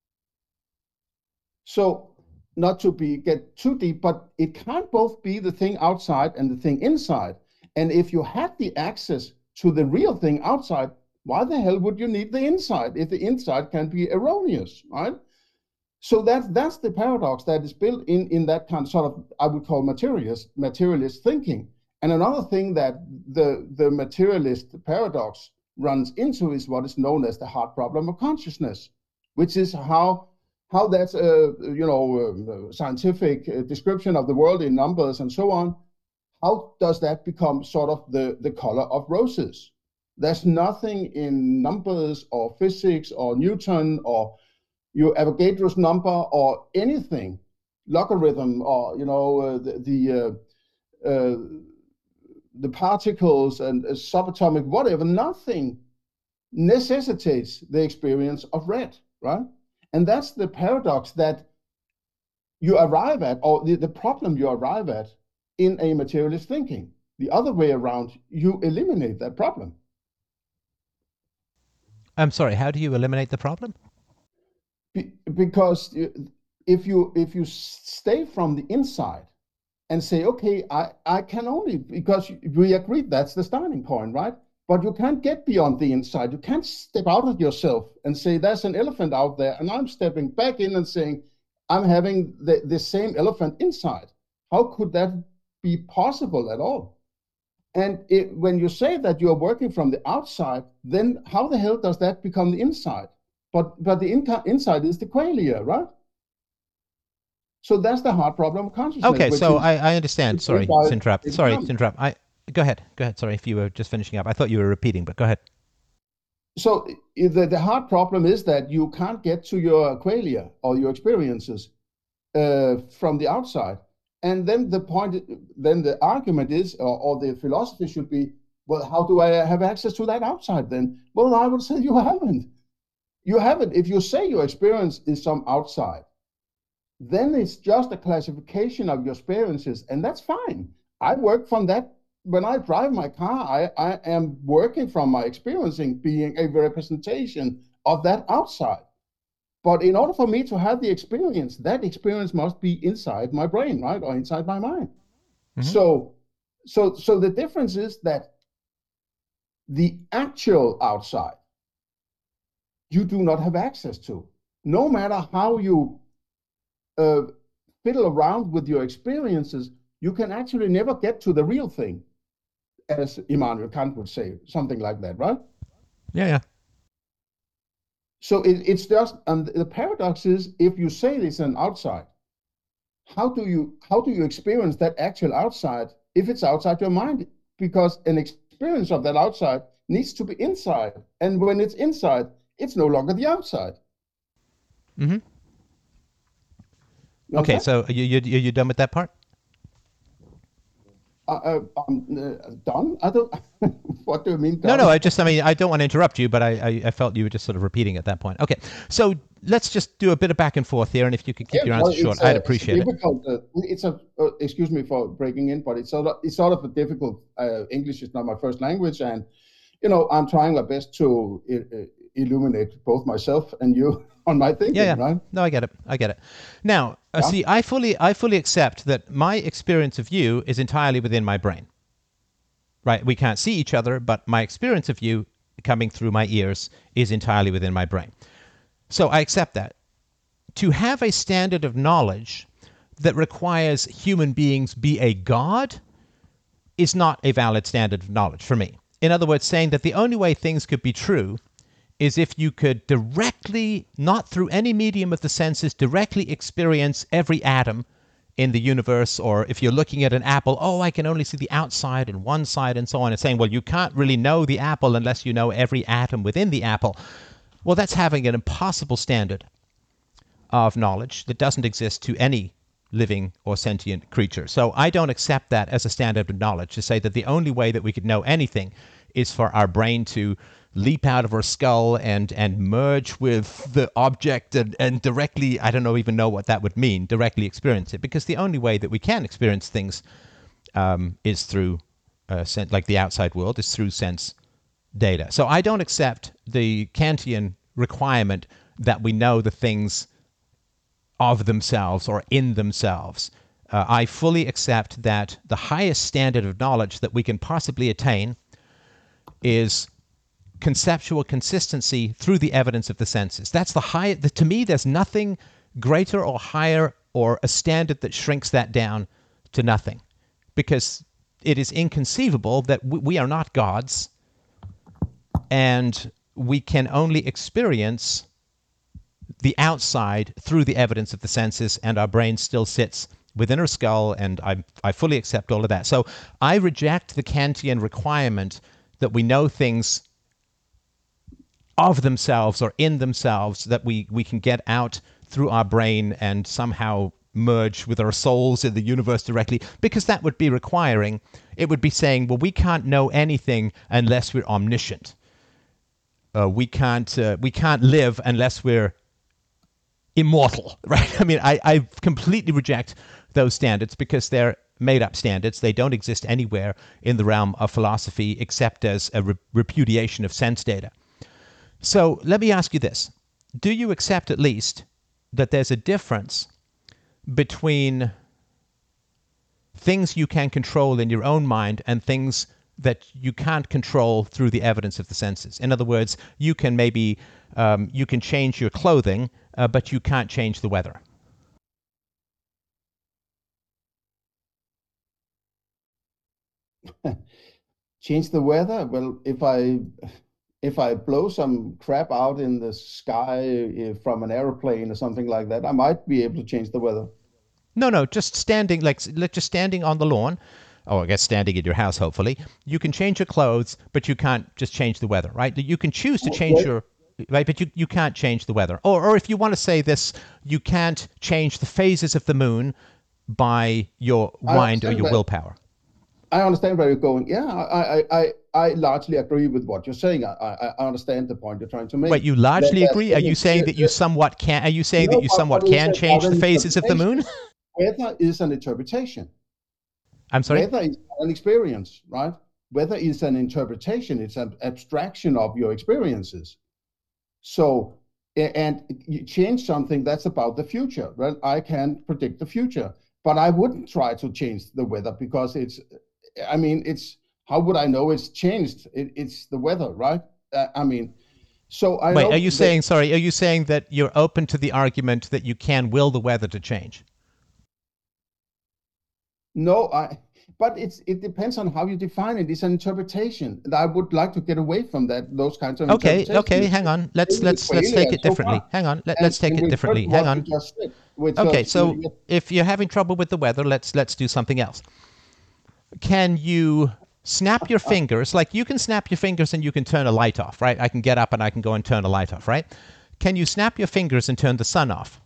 So not to be get too deep, but it can't both be the thing outside and the thing inside. And if you had the access to the real thing outside, why the hell would you need the inside if the inside can be erroneous, right? So that's that's the paradox that is built in in that kind of sort of, I would call materialist materialist thinking. And another thing that the the materialist paradox runs into is what is known as the hard problem of consciousness, which is how how that's a you know a scientific description of the world in numbers and so on. How does that become sort of the the color of roses? There's nothing in numbers or physics or Newton or your Avogadro's number or anything, logarithm or you know uh, the the, uh, uh, the particles and uh, subatomic whatever, nothing necessitates the experience of red, right? And that's the paradox that you arrive at, or the, the problem you arrive at in a materialist thinking. The other way around, you eliminate that problem. I'm sorry, how do you eliminate the problem? Be, because if you if you stay from the inside and say, okay, I, I can only, because we agreed that's the starting point, right? But you can't get beyond the inside. You can't step out of yourself and say, there's an elephant out there, and I'm stepping back in and saying, I'm having the, the same elephant inside. How could that be possible at all? And it, when you say that you're working from the outside, then how the hell does that become the inside? But but the in, inside is the qualia, right? So that's the hard problem of consciousness. Okay, so I, I understand. Sorry to interrupt. Sorry to interrupt. I go ahead. Go ahead. Sorry if you were just finishing up. I thought you were repeating, but go ahead. So the, the hard problem is that you can't get to your qualia or your experiences uh, from the outside. And then the point, then the argument is, or, or the philosophy should be, well, how do I have access to that outside then? Well, I would say you haven't. You haven't. If you say your experience is some outside, then it's just a classification of your experiences, and that's fine. I work from that. When I drive my car, I, I am working from my experiencing being a representation of that outside. But in order for me to have the experience, that experience must be inside my brain, right? Or inside my mind. Mm-hmm. So, so, so the difference is that the actual outside, you do not have access to. No matter how you uh, fiddle around with your experiences, you can actually never get to the real thing, as Immanuel Kant would say, something like that, right? Yeah, yeah. So it, it's just, and the paradox is, if you say it's an outside, how do you how do you experience that actual outside if it's outside your mind? Because an experience of that outside needs to be inside, and when it's inside, it's no longer the outside. Mm-hmm. Okay, so you you you done with that part? Uh, I'm uh, done. I don't. What do you mean? No, Done? no. I just, I mean, I don't want to interrupt you, but I, I, I felt you were just sort of repeating at that point. Okay, so let's just do a bit of back and forth here, and if you could keep yeah, your answer well, short, I'd appreciate it's it. Uh, it's a. Uh, excuse me for breaking in, but it's sort of it's sort of a difficult. Uh, English is not my first language, and you know I'm trying my best to uh, illuminate both myself and you on my thinking, Yeah, yeah. right? No, I get it. I get it. Now, uh, Yeah. see, I fully, I fully accept that my experience of you is entirely within my brain. Right? We can't see each other, but my experience of you coming through my ears is entirely within my brain. So I accept that. To have a standard of knowledge that requires human beings be a god is not a valid standard of knowledge for me. In other words, saying that the only way things could be true is if you could directly, not through any medium of the senses, directly experience every atom in the universe, or if you're looking at an apple, oh, I can only see the outside and one side and so on, and saying, well, you can't really know the apple unless you know every atom within the apple. Well, that's having an impossible standard of knowledge that doesn't exist to any living or sentient creature. So I don't accept that as a standard of knowledge, to say that the only way that we could know anything is for our brain to leap out of our skull and and merge with the object and, and directly, I don't know even know what that would mean, directly experience it. Because the only way that we can experience things um, is through, uh, sen- like the outside world, is through sense data. So I don't accept the Kantian requirement that we know the things of themselves or in themselves. Uh, I fully accept that the highest standard of knowledge that we can possibly attain is conceptual consistency through the evidence of the senses. That's the high. The, to me, there's nothing greater or higher or a standard that shrinks that down to nothing, because it is inconceivable that we, we are not gods, and we can only experience the outside through the evidence of the senses, and our brain still sits within our skull, and I, I fully accept all of that. So I reject the Kantian requirement that we know things of themselves or in themselves, that we, we can get out through our brain and somehow merge with our souls in the universe directly, because that would be requiring, it would be saying, well, we can't know anything unless we're omniscient. Uh, we can't uh, we can't live unless we're immortal, right? I mean, I, I completely reject those standards because they're made-up standards. They don't exist anywhere in the realm of philosophy except as a re- repudiation of sense data. So let me ask you this. Do you accept at least that there's a difference between things you can control in your own mind and things that you can't control through the evidence of the senses? In other words, you can maybe um, you can change your clothing, uh, but you can't change the weather. Change the weather? Well, if I if I blow some crap out in the sky uh, from an airplane or something like that, I might be able to change the weather. No, no, just standing, like like just standing on the lawn, or I guess standing in your house, hopefully. You can change your clothes, but you can't just change the weather, right? You can choose to change Okay. your, right, but you, you can't change the weather. Or, or if you want to say this, you can't change the phases of the moon by your I mind or understand your that. willpower. I understand where you're going. Yeah, I, I, I, I largely agree with what you're saying. I, I, I understand the point you're trying to Wait, make. you That largely there's agree? Are you certain, saying that you uh, uh, somewhat can, are you saying that no, you but, but somewhat it's can about change the an phases of the interpretation. moon? Weather is an interpretation. I'm sorry? Weather is an experience, right? Weather is an interpretation. It's an abstraction of your experiences. So, a- and you change something that's about the future. Well, I can predict the future, but I wouldn't try to change the weather because it's, I mean, it's, how would I know it's changed? It, it's the weather, right? Uh, I mean, so I Wait, are know you that, saying, sorry, are you saying that you're open to the argument that you can will the weather to change? no, I, but it's, it depends on how you define it. It's an interpretation. And I would like to get away from that, those kinds of Okay, okay, interpretations. hang on. Let's With let's let's take failure it so differently. far. Hang on. Let, And, let's take and it we've heard differently. Hang what you on. just said, which Okay, was, so you, if you're having trouble with the weather, let's let's do something else. Can you snap your fingers? Like you can snap your fingers and you can turn a light off, right? I can get up and I can go and turn a light off, right? Can you snap your fingers and turn the sun off?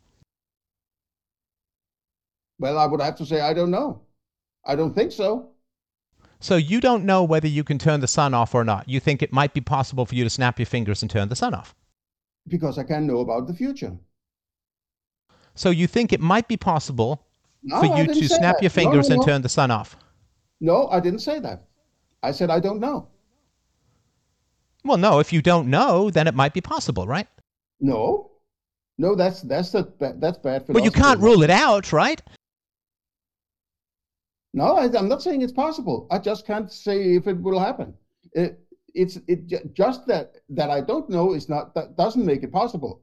well, I would have to say, I don't know. I don't think so. So you don't know whether you can turn the sun off or not. You think it might be possible for you to snap your fingers and turn the sun off. Because I can know about the future. So you think it might be possible for No, I you didn't to say snap that. your No, no, fingers and no. turn the sun off. No, I didn't say that. I said I don't know. Well, no, if you don't know, then it might be possible, right? No, no, that's that's a, that's bad Well, you philosophy. can't rule it out, right? No, I, I'm not saying it's possible. I just can't say if it will happen. It, it's it just that that I don't know is not that doesn't make it possible.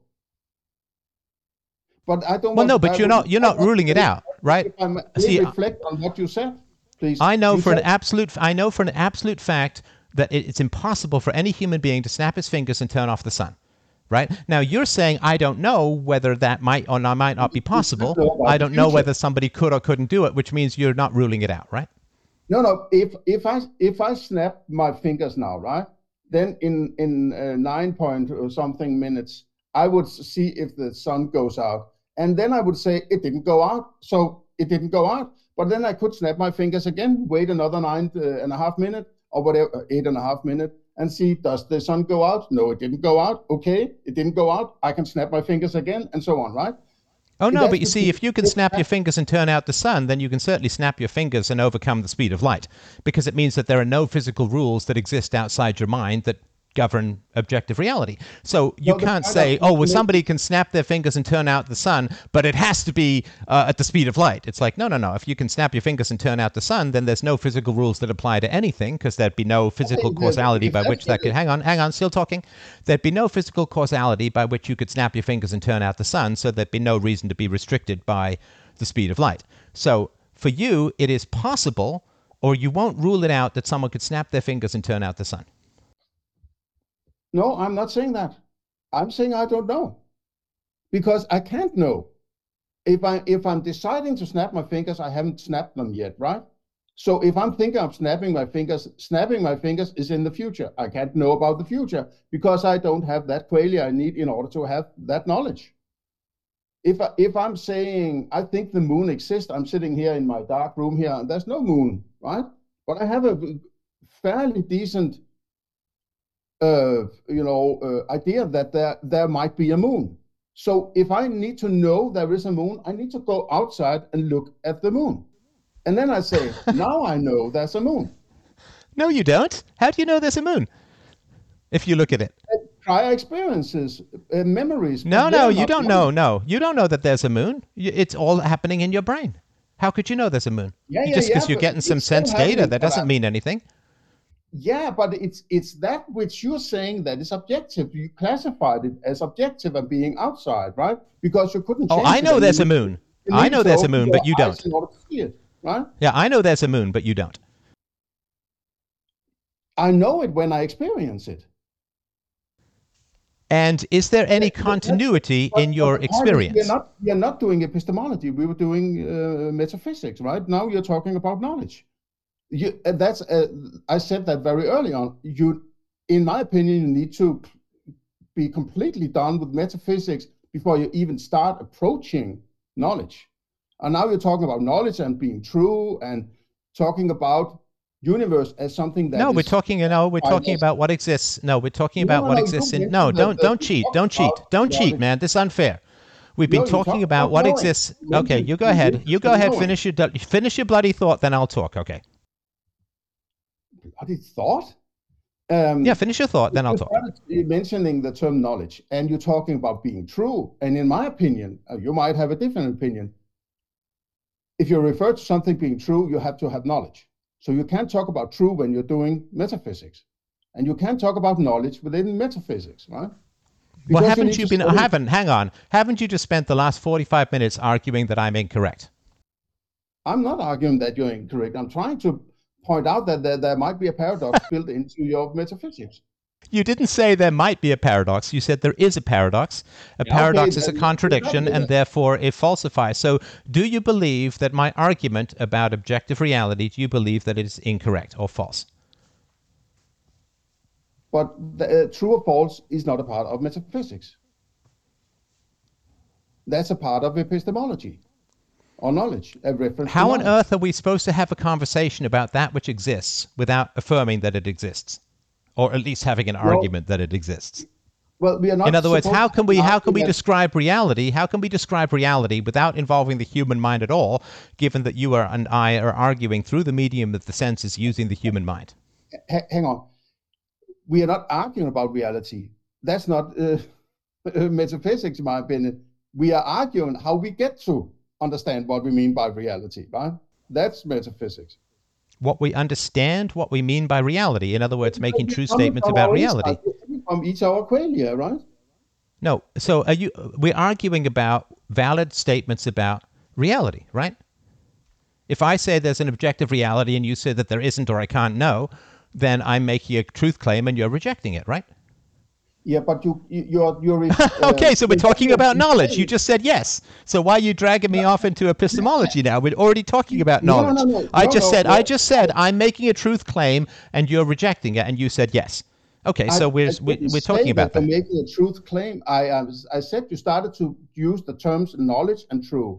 But I don't Well, want. no, but I you're would, not you're I not ruling it out, right? if I may See, reflect on what you said, please. I know You for an said, absolute I know for an absolute fact that it, it's impossible for any human being to snap his fingers and turn off the sun. Right? Now you're saying I don't know whether that might or not, might not be possible. I don't know whether somebody could or couldn't do it, which means you're not ruling it out, right? No, no. If if I if I snap my fingers now, right, then in in uh, nine point or something minutes, I would see if the sun goes out, and then I would say it didn't go out, so it didn't go out. But then I could snap my fingers again, wait another nine uh, and a half minute or whatever, eight and a half minute, and see, does the sun go out? No, it didn't go out. Okay, it didn't go out. I can snap my fingers again, and so on, right? Oh, no, That's but you the see, thing. if you can snap your fingers and turn out the sun, then you can certainly snap your fingers and overcome the speed of light, because it means that there are no physical rules that exist outside your mind that govern objective reality. So you No, the can't point say, of oh, well, making- somebody can snap their fingers and turn out the sun, but it has to be uh, at the speed of light. It's like, no, no, no. If you can snap your fingers and turn out the sun, then there's no physical rules that apply to anything, because there'd be no physical Okay, causality if by that's which that the- could, hang on, hang on, still talking. There'd be no physical causality by which you could snap your fingers and turn out the sun, so there'd be no reason to be restricted by the speed of light. So for you, it is possible, or you won't rule it out, that someone could snap their fingers and turn out the sun. No, I'm not saying that. I'm saying I don't know because I can't know. If I if I'm deciding to snap my fingers, I haven't snapped them yet, right? So if I'm thinking of snapping my fingers, snapping my fingers is in the future. I can't know about the future because I don't have that qualia I need in order to have that knowledge. If I, if I'm saying I think the moon exists, I'm sitting here in my dark room here, and there's no moon, right? But I have a fairly decent uh, you know, uh, idea that there, there might be a moon. So if I need to know there is a moon, I need to go outside and look at the moon. And then I say, now I know there's a moon. No, you don't. How do you know there's a moon? If you look at it. Prior experiences, uh, memories. No, no, you don't know. No, you don't know that there's a moon. It's all happening in your brain. How could you know there's a moon? Yeah, yeah, Just because yeah, you're but getting some it's still sense data, happening, that but doesn't I- mean anything. Yeah, but it's it's that which you're saying that is objective. You classified it as objective and being outside, right? Because you couldn't Oh, change I it, know and there's you a need- moon. you I need know to there's a open moon, your but you eyes don't. in order to see it, right? Yeah, I know there's a moon, but you don't. I know it when I experience it. And is there any Yeah, but continuity But- in your but the point is, experience? We're not, we're not doing epistemology. We were doing uh, metaphysics, right? Now you're talking about knowledge. You, uh, that's uh, I said that very early on. You, in my opinion, you need to be completely done with metaphysics before you even start approaching knowledge. And now you're talking about knowledge and being true and talking about universe as something that No, we're is- talking. No, we're I talking guess- about what exists. No, we're talking No, about no, what no, exists you in. No, mentioned don't that- that don't you cheat. talked Don't cheat. about Don't cheat, knowledge. man. This is unfair. We've No, been you talking talked about about what knowing. exists. You Okay, mentioned- you go you ahead. mentioned You go ahead. knowing. Finish your du- finish your bloody thought, then I'll talk. Okay. Bloody thought. Um, Yeah, finish your thought, then I'll you talk. started mentioning the term knowledge, and you're talking about being true. And in my opinion, uh, you might have a different opinion. If you refer to something being true, you have to have knowledge. So you can't talk about true when you're doing metaphysics, and you can't talk about knowledge within metaphysics, right? Well, Because haven't need you to been? study- Haven't? Hang on. Haven't you just spent the last forty-five minutes arguing that I'm incorrect? I'm not arguing that you're incorrect. I'm trying to point out that there, there might be a paradox built into your metaphysics. You didn't say there might be a paradox. You said there is a paradox. A Yeah, okay, paradox is a then- contradiction then- and therefore it falsifies. So do you believe that my argument about objective reality, do you believe that it is incorrect or false? But the, uh, true or false is not a part of metaphysics. That's a part of epistemology or knowledge, a reference to How on knowledge. earth are we supposed to have a conversation about that which exists without affirming that it exists? Or at least having an argument that it exists? Well, we are not In other words, supposed how to can we how can we argue that- describe reality? How can we describe reality without involving the human mind at all, given that you are and I are arguing through the medium of the senses using the human mind? Ha- hang on. we are not arguing about reality. That's not uh, metaphysics, in my opinion. We are arguing how we get to understand what we mean by reality, right? That's metaphysics. What we understand, what we mean by reality. In other words, making true statements From about our reality. insight, from each our qualia, right? No. So are you? We're arguing about valid statements about reality, right? If I say there's an objective reality and you say that there isn't or I can't know, then I'm making a truth claim and you're rejecting it, right? Yeah, but you, you you're you're. Uh, okay, so we're talking about knowledge. Saying. You just said yes. So why are you dragging me off into epistemology now? We're already talking about knowledge. No, no, no, I just no, said no, I just said I'm making a truth claim and you're rejecting it, and you said yes. Okay, so I, we're I we're, we're talking about that. I'm making a truth claim. I um, I said you started to use the terms knowledge and true.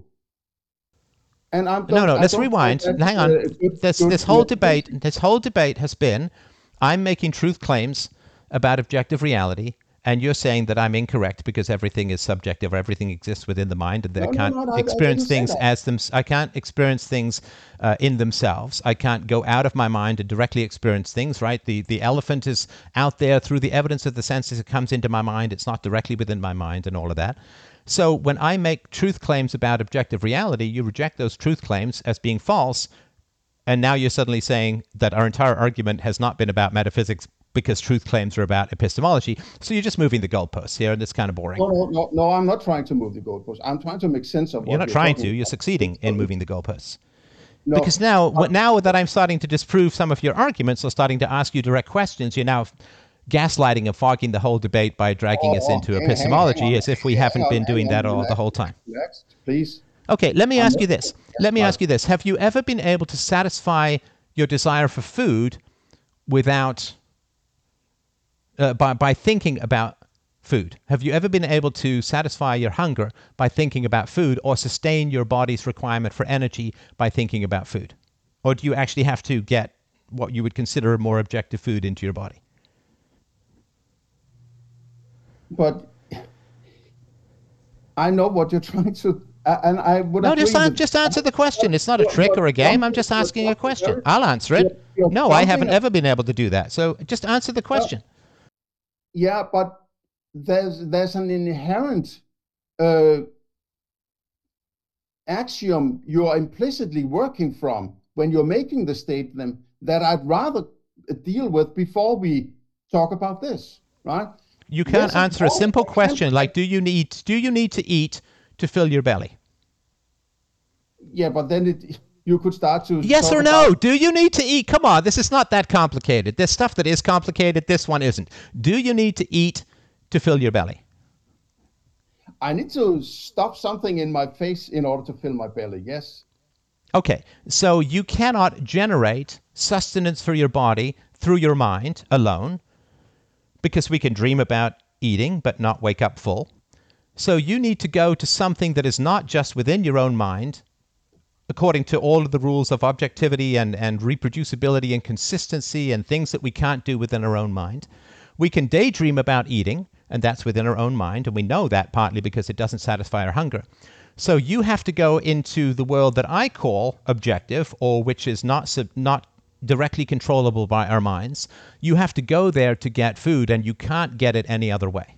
And I'm no, no. Let's rewind. Hang on. Uh, good, this good, this whole good. debate, this whole debate has been, I'm making truth claims about objective reality, and you're saying that I'm incorrect because everything is subjective, or everything exists within the mind, and that no, I can't no, no, experience I things as them. I can't experience things uh, in themselves. I can't go out of my mind and directly experience things. Right? The the elephant is out there through the evidence of the senses. It comes into my mind. It's not directly within my mind, and all of that. So when I make truth claims about objective reality, you reject those truth claims as being false, and now you're suddenly saying that our entire argument has not been about metaphysics because truth claims are about epistemology. So you're just moving the goalposts here, and it's kind of boring. No, no, no, no, I'm not trying to move the goalposts. I'm trying to make sense of what you're not you're trying to. About. You're succeeding in moving the goalposts. No, because now, I'm, now that I'm starting to disprove some of your arguments or starting to ask you direct questions, you're now gaslighting and fogging the whole debate by dragging oh, us into hang, epistemology hang on, as if we hang haven't on, been doing on, that all relax, the whole time. Relax, please. Okay, let me I'm ask not, you this. Let me ask you this. Have you ever been able to satisfy your desire for food without, uh, by, by thinking about food? Have you ever been able to satisfy your hunger by thinking about food, or sustain your body's requirement for energy by thinking about food? Or do you actually have to get what you would consider a more objective food into your body? But I know what you're trying to, uh, and I would no, agree just, with, just answer the question. It's not a trick or a game. I'm just asking a question. I'll answer it. You're, you're no, I haven't ever been able to do that. So just answer the question. Uh, yeah, but there's there's an inherent uh, axiom you're implicitly working from when you're making the statement that I'd rather deal with before we talk about this, right? You can't answer a simple question like, do you need do you need to eat to fill your belly? Yeah, but then it, you could start to... Yes or no? Do you need to eat? Come on, this is not that complicated. There's stuff that is complicated. This one isn't. Do you need to eat to fill your belly? I need to stuff something in my face in order to fill my belly, yes. Okay, so you cannot generate sustenance for your body through your mind alone, because we can dream about eating but not wake up full. So you need to go to something that is not just within your own mind, according to all of the rules of objectivity and, and reproducibility and consistency and things that we can't do within our own mind. We can daydream about eating, and that's within our own mind, and we know that partly because it doesn't satisfy our hunger. So you have to go into the world that I call objective, or which is not sub, not directly controllable by our minds. You have to go there to get food, and you can't get it any other way.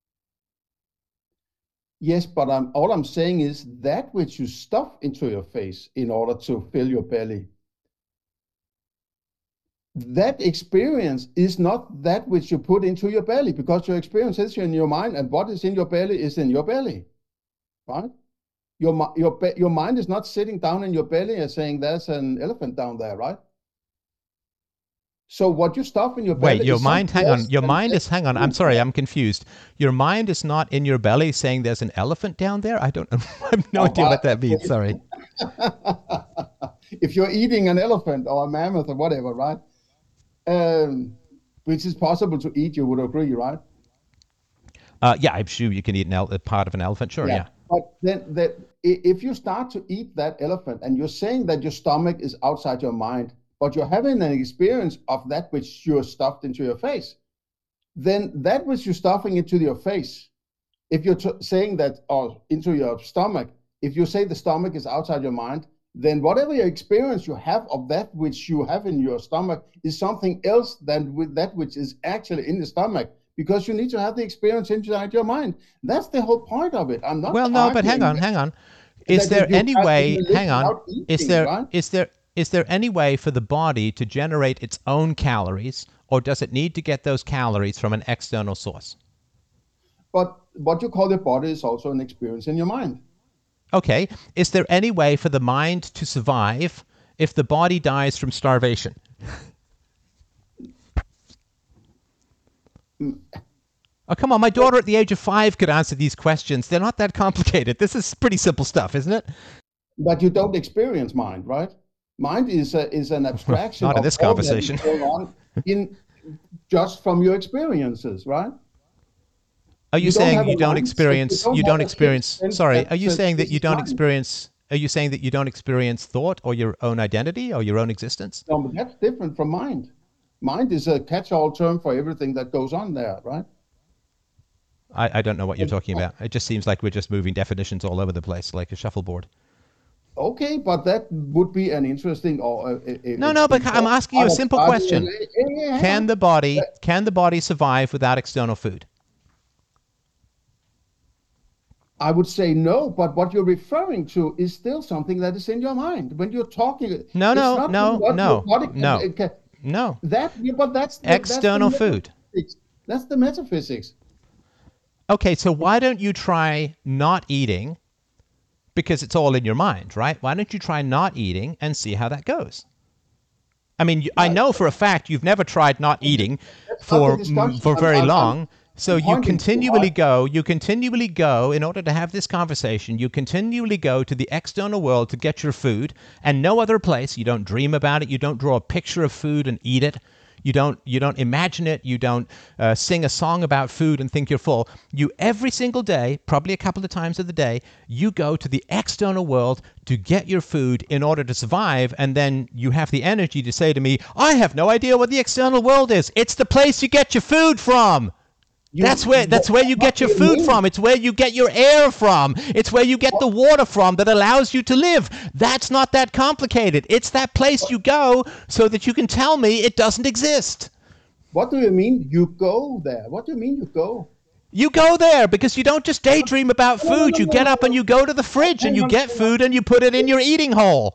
Yes, but I'm, all I'm saying is that which you stuff into your face in order to fill your belly, that experience is not that which you put into your belly, because your experience is in your mind, and what is in your belly is in your belly, right? Your, your, your mind is not sitting down in your belly and saying there's an elephant down there, right? So what you stuff in your belly... Wait, your mind, hang on. Your mind is, hang on. I'm sorry, I'm confused. Your mind is not in your belly saying there's an elephant down there? I don't know. I have no oh, idea what that means. Sorry. If you're eating an elephant or a mammoth or whatever, right? Um, which is possible to eat, you would agree, right? Uh, yeah, I'm sure you can eat an ele- part of an elephant. Sure, yeah. yeah. But then that, if you start to eat that elephant and you're saying that your stomach is outside your mind, but you're having an experience of that which you're stuffed into your face, then that which you're stuffing into your face, if you're t- saying that, or into your stomach, if you say the stomach is outside your mind, then whatever experience you have of that which you have in your stomach is something else than with that which is actually in the stomach, because you need to have the experience inside your mind. That's the whole point of it. I'm not Well, no, but hang arguing on, hang on. Is that there you any have to way, live hang on, without is eating, there right? is there is there any way for the body to generate its own calories, or does it need to get those calories from an external source? But what you call the body is also an experience in your mind. Okay, is there any way for the mind to survive if the body dies from starvation? Oh, come on, my daughter at the age of five could answer these questions. They're not that complicated. This is pretty simple stuff, isn't it? But you don't experience mind, right? Mind is a, is an abstraction Not in of this all that conversation. is going on in just from your experiences, right? Are you, You don't saying have you a don't mindset, you experience don't you have don't a fixed experience sense sorry, that are you says saying this that you is don't mind. experience are you saying that you don't experience thought or your own identity or your own existence? No, but that's different from mind. Mind is a catch-all term for everything that goes on there, right? I, I don't know what you're And- talking about. It just seems like we're just moving definitions all over the place like a shuffleboard. Okay, but that would be an interesting or a, a, No, a no, but I'm asking you a part of simple study. question. Eh, eh, eh, hang Can on. the body can the body survive without external food? I would say no, but what you're referring to is still something that is in your mind. When you're talking, No, it's no, not no, what no, your body can, no. it can- No. that, yeah, but that's the, External that's the food. metaphysics. That's the metaphysics. Okay, so why don't you try not eating? Because it's all in your mind, right? Why don't you try not eating and see how that goes? I mean, you- I know for a fact you've never tried not eating That's not for the discussion. mm, for I'm- very I'm- I'm- long. So I'm you pointing to continually what- go, you continually go in order to have this conversation, you continually go to the external world to get your food and no other place. You don't dream about it, you don't draw a picture of food and eat it. You don't you don't imagine it, you don't uh, sing a song about food and think you're full. You every single day, probably a couple of times of the day, you go to the external world to get your food in order to survive, and then you have the energy to say to me, I have no idea what the external world is. It's the place you get your food from. You- That's where that's where you what get do your you food mean? from. It's where you get your air from. It's where you get the water from that allows you to live. That's not that complicated. It's that place you go so that you can tell me it doesn't exist. What do you mean you go there? What do you mean you go? You go there because you don't just daydream about No, no, food. no, You no, get no, up and no. you go to the fridge and Hang you on, get hang on. food and you put it in your eating hole.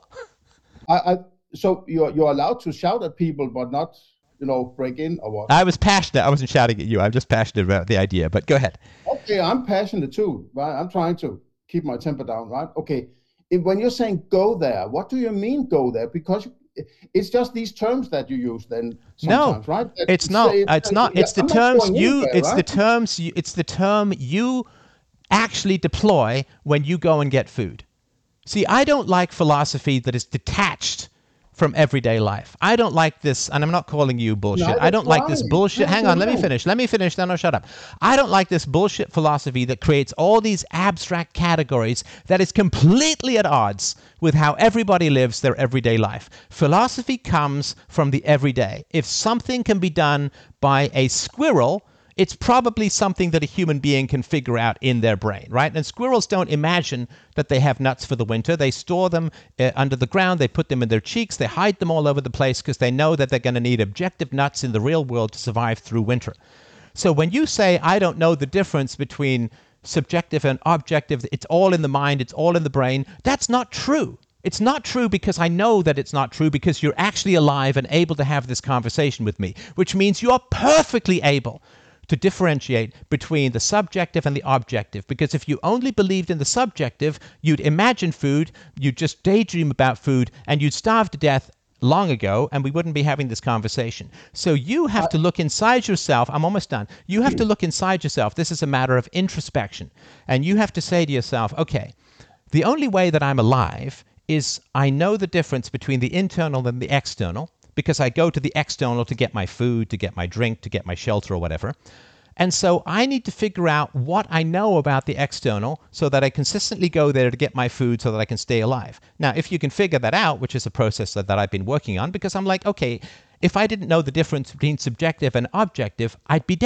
I, I so you're you're allowed to shout at people, but not, you know, break in or what? I was passionate. I wasn't shouting at you. I'm just passionate about the idea, but go ahead. Okay, I'm passionate too, right? I'm trying to keep my temper down, right? Okay, if, when you're saying go there, what do you mean go there? Because you, it's just these terms that you use then sometimes, No, right? That it's not. say- It's not. yeah, It's the I'm not terms going you. anywhere, It's the right? terms. You, it's the term you actually deploy when you go and get food. See, I don't like philosophy that is detached from everyday life. I don't like this, and I'm not calling you bullshit. Neither I don't do like this I. bullshit. Neither Hang do on, let me I. finish. Let me finish, then I'll shut up. I don't like this bullshit philosophy that creates all these abstract categories that is completely at odds with how everybody lives their everyday life. Philosophy comes from the everyday. If something can be done by a squirrel, it's probably something that a human being can figure out in their brain, right? And squirrels don't imagine that they have nuts for the winter. They store them uh, under the ground. They put them in their cheeks. They hide them all over the place because they know that they're going to need objective nuts in the real world to survive through winter. So when you say, I don't know the difference between subjective and objective, it's all in the mind, it's all in the brain, that's not true. It's not true because I know that it's not true because you're actually alive and able to have this conversation with me, which means you're perfectly able to differentiate between the subjective and the objective. Because if you only believed in the subjective, you'd imagine food, you'd just daydream about food, and you'd starve to death long ago, and we wouldn't be having this conversation. So you have to look inside yourself. I'm almost done. You have to look inside yourself. This is a matter of introspection. And you have to say to yourself, okay, the only way that I'm alive is I know the difference between the internal and the external, because I go to the external to get my food, to get my drink, to get my shelter or whatever. And so I need to figure out what I know about the external so that I consistently go there to get my food so that I can stay alive. Now, if you can figure that out, which is a process that, that I've been working on, because I'm like, okay, if I didn't know the difference between subjective and objective, I'd be dead.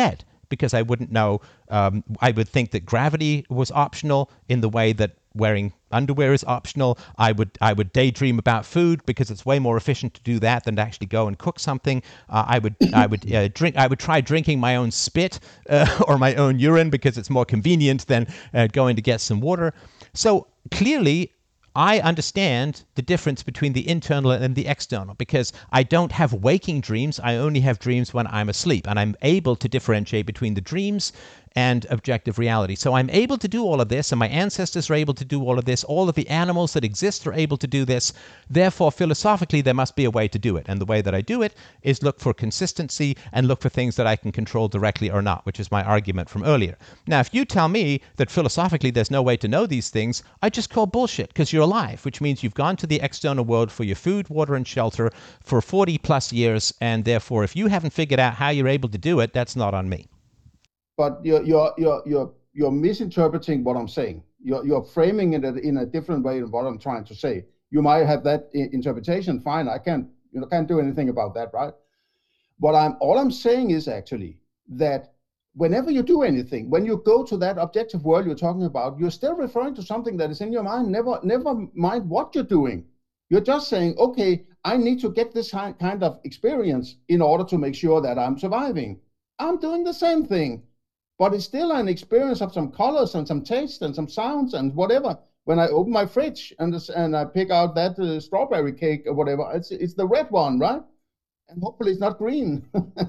because I wouldn't know. Um, I would think that gravity was optional in the way that wearing underwear is optional. I would I would daydream about food because it's way more efficient to do that than to actually go and cook something. Uh, I would I would uh, drink. I would try drinking my own spit uh, or my own urine because it's more convenient than uh, going to get some water. So clearly, I understand the difference between the internal and the external because I don't have waking dreams. I only have dreams when I'm asleep, and I'm able to differentiate between the dreams and objective reality. So I'm able to do all of this, and my ancestors are able to do all of this. All of the animals that exist are able to do this. Therefore, philosophically, there must be a way to do it. And the way that I do it is look for consistency and look for things that I can control directly or not, which is my argument from earlier. Now, if you tell me that philosophically there's no way to know these things, I just call bullshit because you're alive, which means you've gone to the external world for your food, water, and shelter for forty plus years. And therefore, if you haven't figured out how you're able to do it, that's not on me. But you're you're you're you're you're misinterpreting what I'm saying. You're you're framing it in a different way than what I'm trying to say. You might have that interpretation. Fine, I can't you know can't do anything about that, right? What I'm all I'm saying is actually that whenever you do anything, when you go to that objective world you're talking about, you're still referring to something that is in your mind. Never never mind what you're doing. You're just saying, okay, I need to get this kind of experience in order to make sure that I'm surviving. I'm doing the same thing. But it's still an experience of some colors and some taste and some sounds and whatever. When I open my fridge and this, and I pick out that uh, strawberry cake or whatever, it's it's the red one, right? And hopefully it's not green.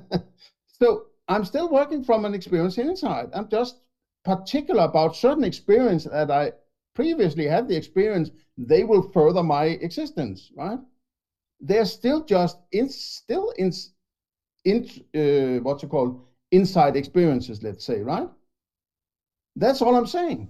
So I'm still working from an experience inside. I'm just particular about certain experience that I previously had the experience. They will further my existence, right? They're still just in still in in uh, what's it called? Inside experiences, let's say, right? That's all I'm saying.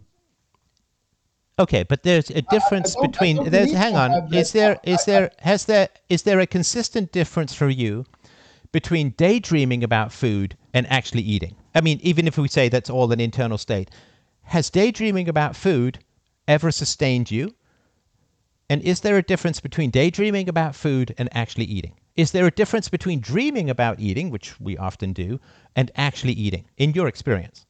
Okay, but there's a difference I, I between. There's hang on. Is there is there has there is there a consistent difference for you between daydreaming about food and actually eating? I mean, even if we say that's all an internal state, has daydreaming about food ever sustained you? And is there a difference between daydreaming about food and actually eating? Is there a difference between dreaming about eating, which we often do, and actually eating, in your experience?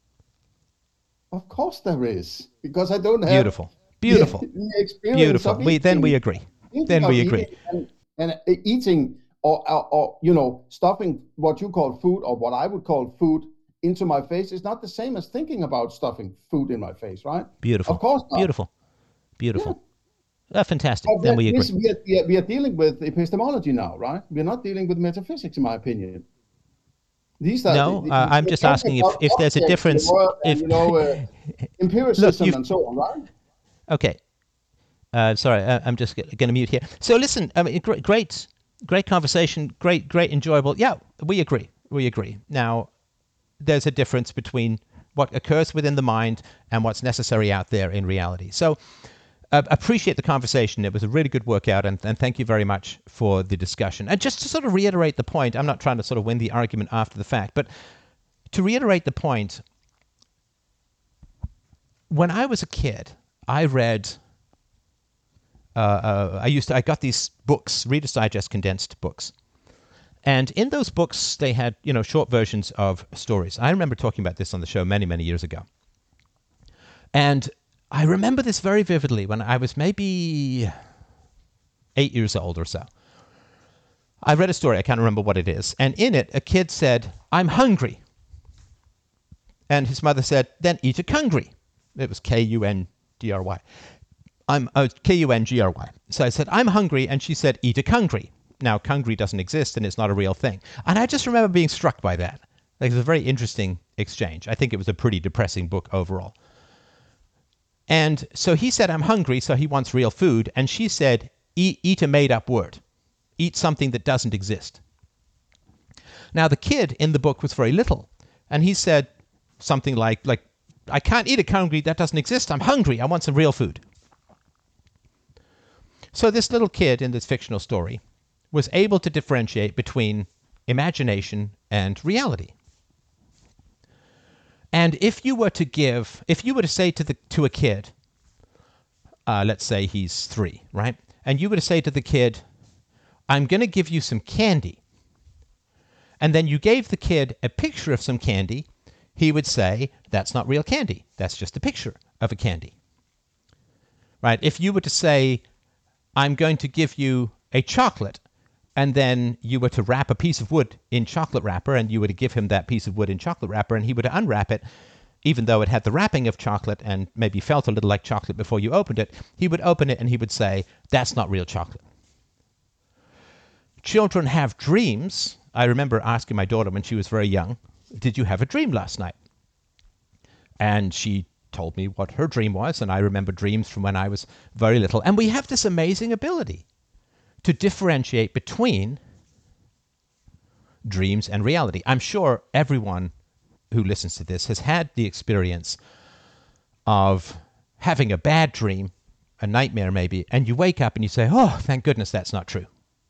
Of course there is, because I don't have beautiful, beautiful, the, the experience beautiful. Of we then we agree. Then we agree. And, and eating, or, or or you know, stuffing what you call food, or what I would call food, into my face is not the same as thinking about stuffing food in my face, right? Beautiful. Of course not. Beautiful. Beautiful. Yeah. Uh, fantastic. But then we agree. We are, we, are, we are dealing with epistemology now, right? We're not dealing with metaphysics, in my opinion. These are no, the, the, uh, I'm just asking if, if there's a difference. If you know, uh, empiricism look, and so on, right? Okay. Uh, sorry, I, I'm just going to mute here. So listen, I mean, great, great, great conversation, great, great, enjoyable. Yeah, we agree. We agree. Now, there's a difference between what occurs within the mind and what's necessary out there in reality. So. Uh, appreciate the conversation. It was a really good workout, and, and thank you very much for the discussion. And just to sort of reiterate the point, I'm not trying to sort of win the argument after the fact, but to reiterate the point, when I was a kid, I read, uh, uh, I used to, I got these books, Reader's Digest condensed books. And in those books, they had, you know, short versions of stories. I remember talking about this on the show many, many years ago. And I remember this very vividly when I was maybe eight years old or so. I read a story, I can't remember what it is, and in it, a kid said, "I'm hungry." And his mother said, "Then eat a kungry." It was K U N G R Y. I'm uh, K U N G R Y. So I said, "I'm hungry," and she said, "Eat a kungry." Now, kungry doesn't exist, and it's not a real thing. And I just remember being struck by that. Like, it was a very interesting exchange. I think it was a pretty depressing book overall. And so he said, "I'm hungry," so he wants real food. And she said, eat, eat a made-up word. Eat something that doesn't exist. Now, the kid in the book was very little. And he said something like, like, "I can't eat a kungry, that doesn't exist. I'm hungry. I want some real food." So this little kid in this fictional story was able to differentiate between imagination and reality. And if you were to give, if you were to say to the to a kid, uh, let's say he's three, right? And you were to say to the kid, "I'm going to give you some candy." And then you gave the kid a picture of some candy he would say, that's not real candy. That's just a picture of a candy. Right? If you were to say, I'm going to give you a chocolate, and then you were to wrap a piece of wood in chocolate wrapper, and you were to give him that piece of wood in chocolate wrapper, and he were to unwrap it, even though it had the wrapping of chocolate and maybe felt a little like chocolate before you opened it, he would open it and he would say, that's not real chocolate. Children have dreams. I remember asking my daughter when she was very young, did you have a dream last night? And she told me what her dream was, and I remember dreams from when I was very little. And we have this amazing ability to differentiate between dreams and reality. I'm sure everyone who listens to this has had the experience of having a bad dream, a nightmare maybe, and you wake up and you say, oh, thank goodness that's not true.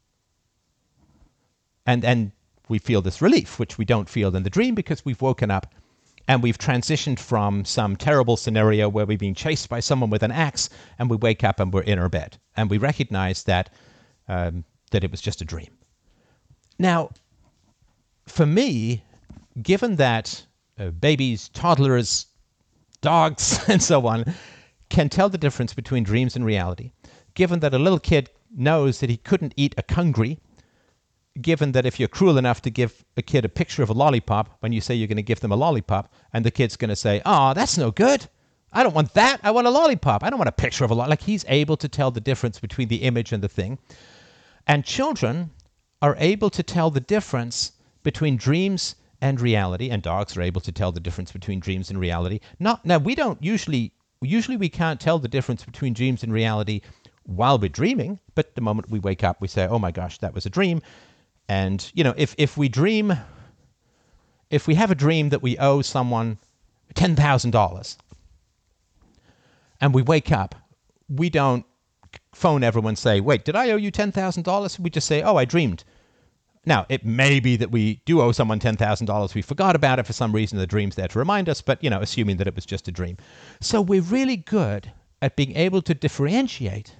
And and we feel this relief, which we don't feel in the dream because we've woken up and we've transitioned from some terrible scenario where we've been chased by someone with an axe, and we wake up and we're in our bed. And we recognize that um, that it was just a dream. Now, for me, given that uh, babies, toddlers, dogs, and so on can tell the difference between dreams and reality, given that a little kid knows that he couldn't eat a kungri, given that if you're cruel enough to give a kid a picture of a lollipop when you say you're going to give them a lollipop, and the kid's going to say, oh, that's no good. I don't want that. I want a lollipop. I don't want a picture of a lollipop. Like, he's able to tell the difference between the image and the thing. And children are able to tell the difference between dreams and reality, and dogs are able to tell the difference between dreams and reality. Not now, we don't usually, usually we can't tell the difference between dreams and reality while we're dreaming, but the moment we wake up, we say, oh my gosh, that was a dream. And, you know, if, if we dream, if we have a dream that we owe someone ten thousand dollars and we wake up, we don't phone everyone and say, wait, did I owe you ten thousand dollars? We just say, oh, I dreamed. Now, it may be that we do owe someone ten thousand dollars. We forgot about it for some reason. The dream's there to remind us, but, you know, assuming that it was just a dream. So we're really good at being able to differentiate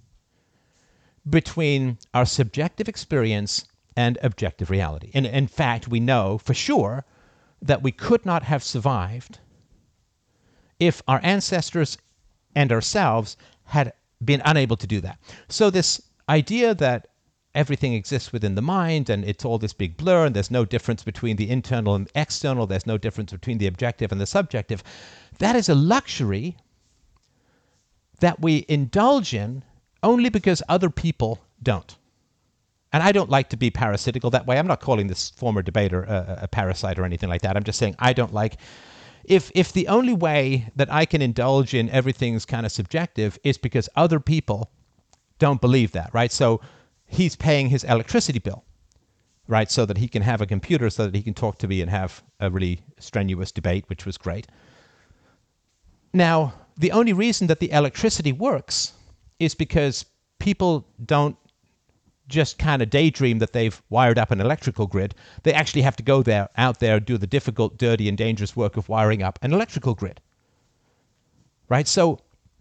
between our subjective experience and objective reality. And in fact, we know for sure that we could not have survived if our ancestors and ourselves had been unable to do that. So this idea that everything exists within the mind and it's all this big blur and there's no difference between the internal and external, there's no difference between the objective and the subjective, that is a luxury that we indulge in only because other people don't. And I don't like to be parasitical that way. I'm not calling this former debater a, a parasite or anything like that. I'm just saying I don't like... If if the only way that I can indulge in everything's kind of subjective is because other people don't believe that, right? So he's paying his electricity bill, right, so that he can have a computer so that he can talk to me and have a really strenuous debate, which was great. Now, the only reason that the electricity works is because people don't just kind of daydream that they've wired up an electrical grid. They actually have to go there, out there, do the difficult, dirty, and dangerous work of wiring up an electrical grid. Right? So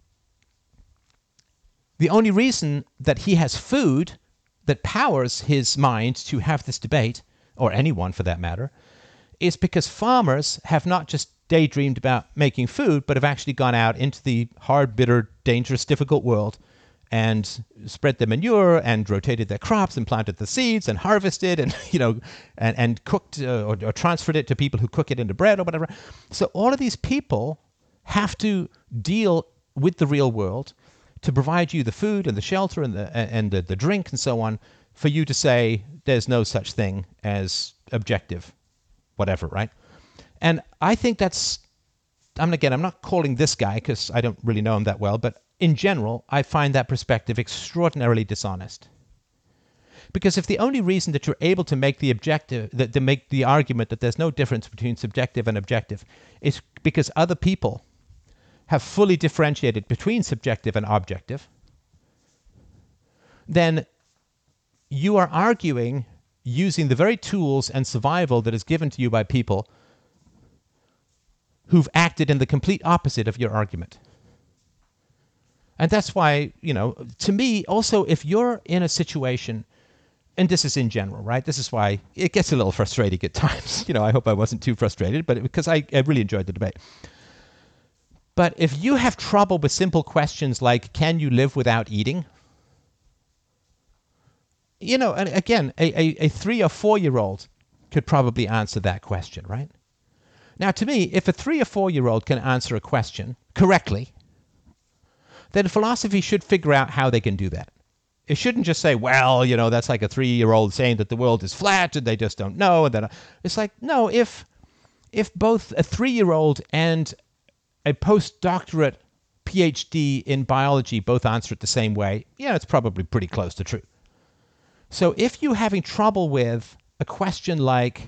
the only reason that he has food that powers his mind to have this debate, or anyone for that matter, is because farmers have not just daydreamed about making food, but have actually gone out into the hard, bitter, dangerous, difficult world and spread their manure and rotated their crops and planted the seeds and harvested and, you know, and, and cooked uh, or, or transferred it to people who cook it into bread or whatever. So all of these people have to deal with the real world to provide you the food and the shelter and the and the, the drink and so on for you to say there's no such thing as objective, whatever, right? And I think that's, I'm again, I'm not calling this guy because I don't really know him that well, but in general, I find that perspective extraordinarily dishonest. Because if the only reason that you're able to make the objective, that to make the argument that there's no difference between subjective and objective, is because other people have fully differentiated between subjective and objective, then you are arguing using the very tools and survival that is given to you by people who've acted in the complete opposite of your argument. And that's why, you know, to me, also, if you're in a situation and this is in general, right? This is why it gets a little frustrating at times. You know, I hope I wasn't too frustrated, but because I, I really enjoyed the debate. But if you have trouble with simple questions like, can you live without eating? You know, and again, a, a, a three or four-year-old could probably answer that question, right? Now, to me, if a three or four-year-old can answer a question correctly, then philosophy should figure out how they can do that. It shouldn't just say, well, you know, that's like a three-year-old saying that the world is flat and they just don't know. And then it's like, no, if if both a three-year-old and a postdoctorate PhD in biology both answer it the same way, yeah, it's probably pretty close to true. So if you're having trouble with a question like,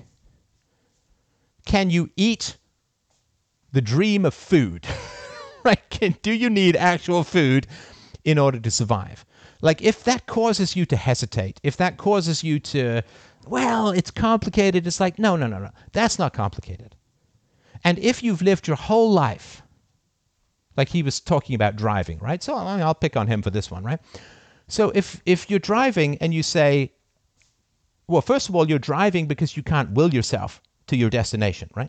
can you eat the dream of food? Right? Can, do you need actual food in order to survive? Like, if that causes you to hesitate, if that causes you to, well, it's complicated, it's like, no, no, no, no, that's not complicated. And if you've lived your whole life, like he was talking about driving, right? So I mean, I'll pick on him for this one, right? So if if you're driving and you say, well, first of all, you're driving because you can't will yourself to your destination, right?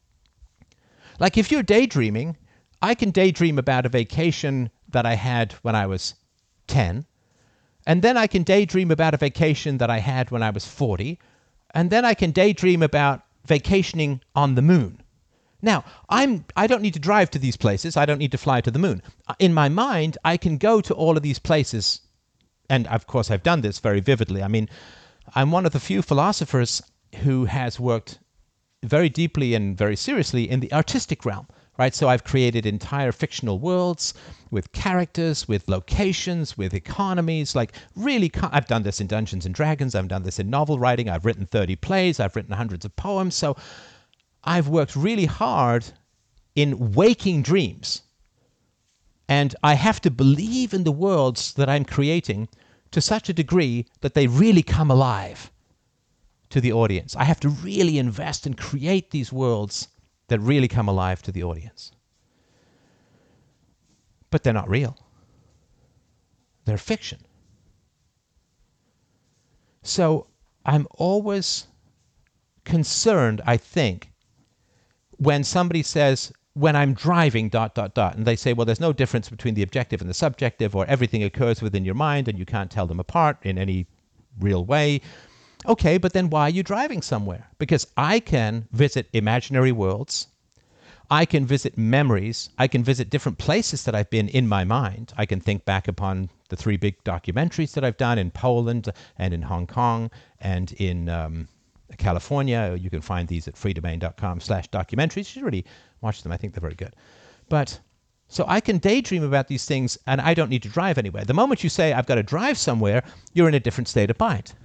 Like if you're daydreaming, I can daydream about a vacation that I had when I was ten, and then I can daydream about a vacation that I had when I was forty, and then I can daydream about vacationing on the moon. Now, I'm, I don't need to drive to these places. I don't need to fly to the moon. In my mind, I can go to all of these places, and of course I've done this very vividly. I mean, I'm one of the few philosophers who has worked very deeply and very seriously in the artistic realm, right? So I've created entire fictional worlds with characters, with locations, with economies, like really, co- I've done this in Dungeons and Dragons, I've done this in novel writing, I've written thirty plays, I've written hundreds of poems, so I've worked really hard in waking dreams. And I have to believe in the worlds that I'm creating to such a degree that they really come alive to the audience. I have to really invest and create these worlds that really come alive to the audience. But they're not real. They're fiction. So I'm always concerned, I think, when somebody says, when I'm driving, dot, dot, dot, and they say, well, there's no difference between the objective and the subjective, or everything occurs within your mind and you can't tell them apart in any real way. Okay, but then why are you driving somewhere? Because I can visit imaginary worlds. I can visit memories. I can visit different places that I've been in my mind. I can think back upon the three big documentaries that I've done in Poland and in Hong Kong and in um, California. You can find these at freedomain.com slash documentaries. You should really watch them. I think they're very good. But so I can daydream about these things and I don't need to drive anywhere. The moment you say I've got to drive somewhere, you're in a different state of mind.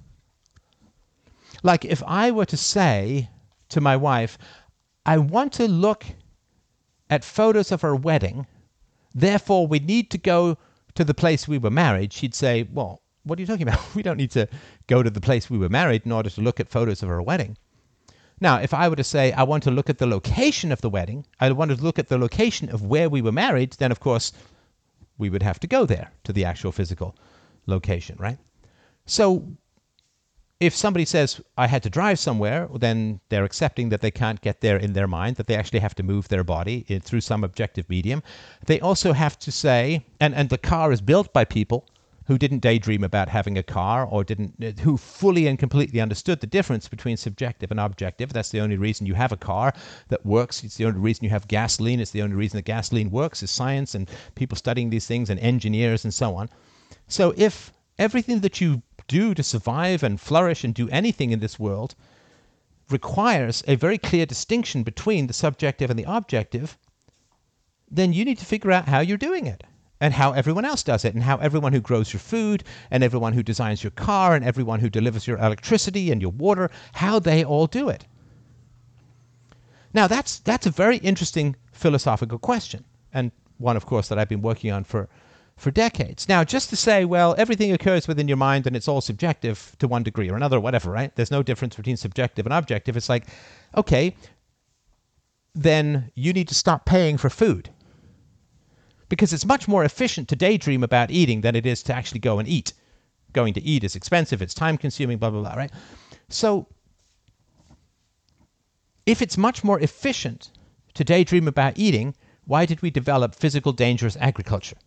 Like if I were to say to my wife, I want to look at photos of our wedding, therefore we need to go to the place we were married, she'd say, well, what are you talking about? We don't need to go to the place we were married in order to look at photos of our wedding. Now, if I were to say, I want to look at the location of the wedding, I want to look at the location of where we were married, then of course we would have to go there to the actual physical location, right? So if somebody says, I had to drive somewhere, then they're accepting that they can't get there in their mind, that they actually have to move their body in, through some objective medium. They also have to say, and, and the car is built by people who didn't daydream about having a car or didn't, who fully and completely understood the difference between subjective and objective. That's the only reason you have a car that works. It's the only reason you have gasoline. It's the only reason that gasoline works is science and people studying these things and engineers and so on. So if everything that you do to survive and flourish and do anything in this world requires a very clear distinction between the subjective and the objective, then you need to figure out how you're doing it and how everyone else does it and how everyone who grows your food and everyone who designs your car and everyone who delivers your electricity and your water, how they all do it. Now, that's that's a very interesting philosophical question, and one, of course, that I've been working on for for decades. Now, just to say, well, everything occurs within your mind and it's all subjective to one degree or another, whatever, right? There's no difference between subjective and objective. It's like, okay, then you need to stop paying for food. Because it's much more efficient to daydream about eating than it is to actually go and eat. going to eat is expensive, it's time consuming, blah, blah, blah, right? So if it's much more efficient to daydream about eating, why did we develop physical dangerous agriculture?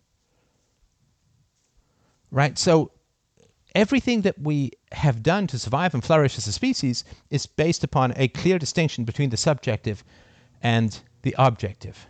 Right? So everything that we have done to survive and flourish as a species is based upon a clear distinction between the subjective and the objective.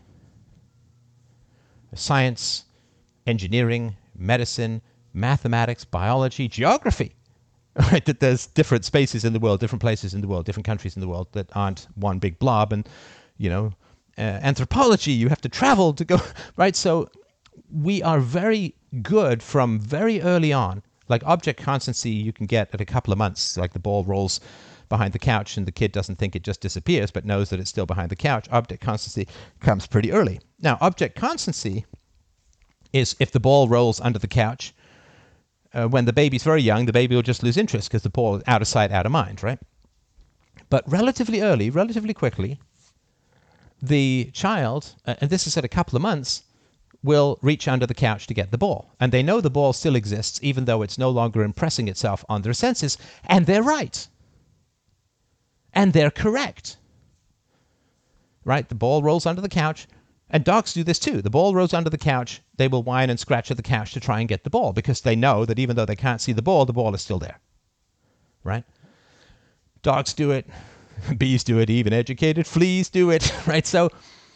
Science, engineering, medicine, mathematics, biology, geography. Right? That there's different spaces in the world, different places in the world, different countries in the world that aren't one big blob. And, you know, uh, anthropology, you have to travel to go, right? So we are very good from very early on. Like object constancy you can get at a couple of months, like the ball rolls behind the couch and the kid doesn't think it just disappears, but knows that it's still behind the couch. Object constancy comes pretty early. Now, object constancy is if the ball rolls under the couch. Uh, when the baby's very young, the baby will just lose interest because the ball is out of sight, out of mind, right? But relatively early, relatively quickly, the child, uh, and this is at a couple of months, will reach under the couch to get the ball. And they know the ball still exists, even though it's no longer impressing itself on their senses. And they're right. And they're correct. Right? The ball rolls under the couch. And dogs do this too. The ball rolls under the couch. They will whine and scratch at the couch to try and get the ball because they know that even though they can't see the ball, the ball is still there. Right? Dogs do it. Bees do it. Even educated fleas do it. Right? So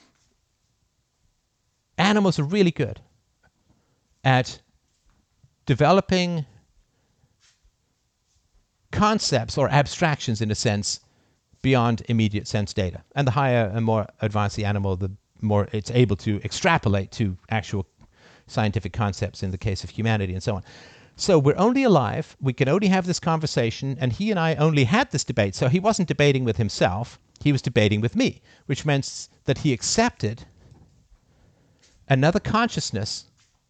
animals are really good at developing concepts or abstractions, in a sense, beyond immediate sense data. And the higher and more advanced the animal, the more it's able to extrapolate to actual scientific concepts in the case of humanity and so on. So we're only alive, we can only have this conversation, and he and I only had this debate. So he wasn't debating with himself, he was debating with me, which meant that he accepted another consciousness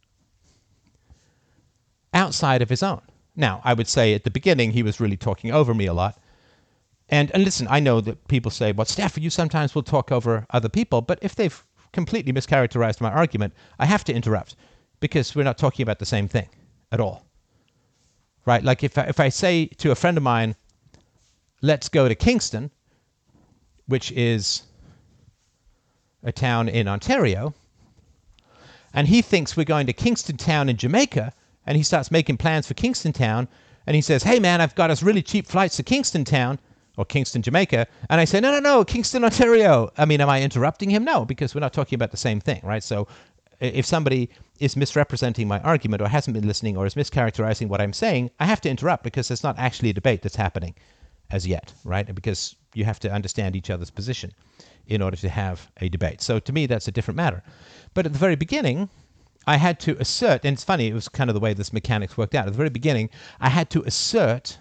outside of his own. Now, I would say at the beginning he was really talking over me a lot. And, and listen, I know that people say, well, Stafford, you sometimes will talk over other people, but if they've completely mischaracterized my argument, I have to interrupt because we're not talking about the same thing at all. Right? Like if I, if I say to a friend of mine, let's go to Kingston, which is a town in Ontario, and he thinks we're going to Kingston Town in Jamaica, and he starts making plans for Kingston Town, and he says, hey man, I've got us really cheap flights to Kingston Town, or Kingston, Jamaica. And I say, no, no, no, Kingston, Ontario. I mean, am I interrupting him? No, because we're not talking about the same thing, right? So if somebody is misrepresenting my argument or hasn't been listening or is mischaracterizing what I'm saying, I have to interrupt because it's not actually a debate that's happening as yet, right? Because you have to understand each other's position in order to have a debate. So to me, that's a different matter. But at the very beginning, I had to assert, and it's funny, it was kind of the way this mechanics worked out. At the very beginning, I had to assert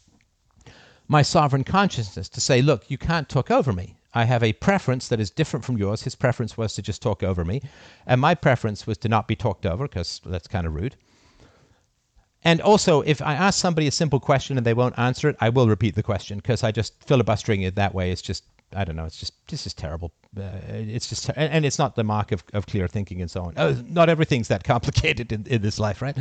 my sovereign consciousness to say, look, you can't talk over me. I have a preference that is different from yours. His preference was to just talk over me. And my preference was to not be talked over because that's kind of rude. And also, if I ask somebody a simple question and they won't answer it, I will repeat the question because I just filibustering it that way. It's just, I don't know, it's just, this is terrible. Uh, it's just, and, and it's not the mark of, of clear thinking and so on. Oh, not everything's that complicated in, in this life, right?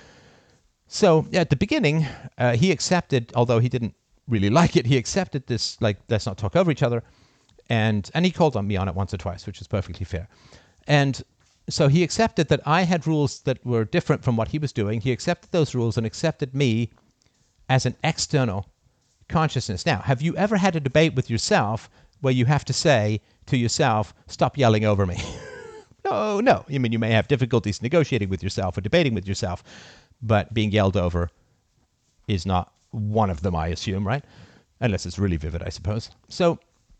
So at the beginning, uh, he accepted, although he didn't really like it, he accepted this, like, let's not talk over each other. And and he called on me on it once or twice, which is perfectly fair. And so he accepted that I had rules that were different from what he was doing. He accepted those rules and accepted me as an external consciousness. Now, have you ever had a debate with yourself where you have to say to yourself, stop yelling over me? no, no. I mean, you may have difficulties negotiating with yourself or debating with yourself, but being yelled over is not one of them, I assume, right? Unless it's really vivid, I suppose. So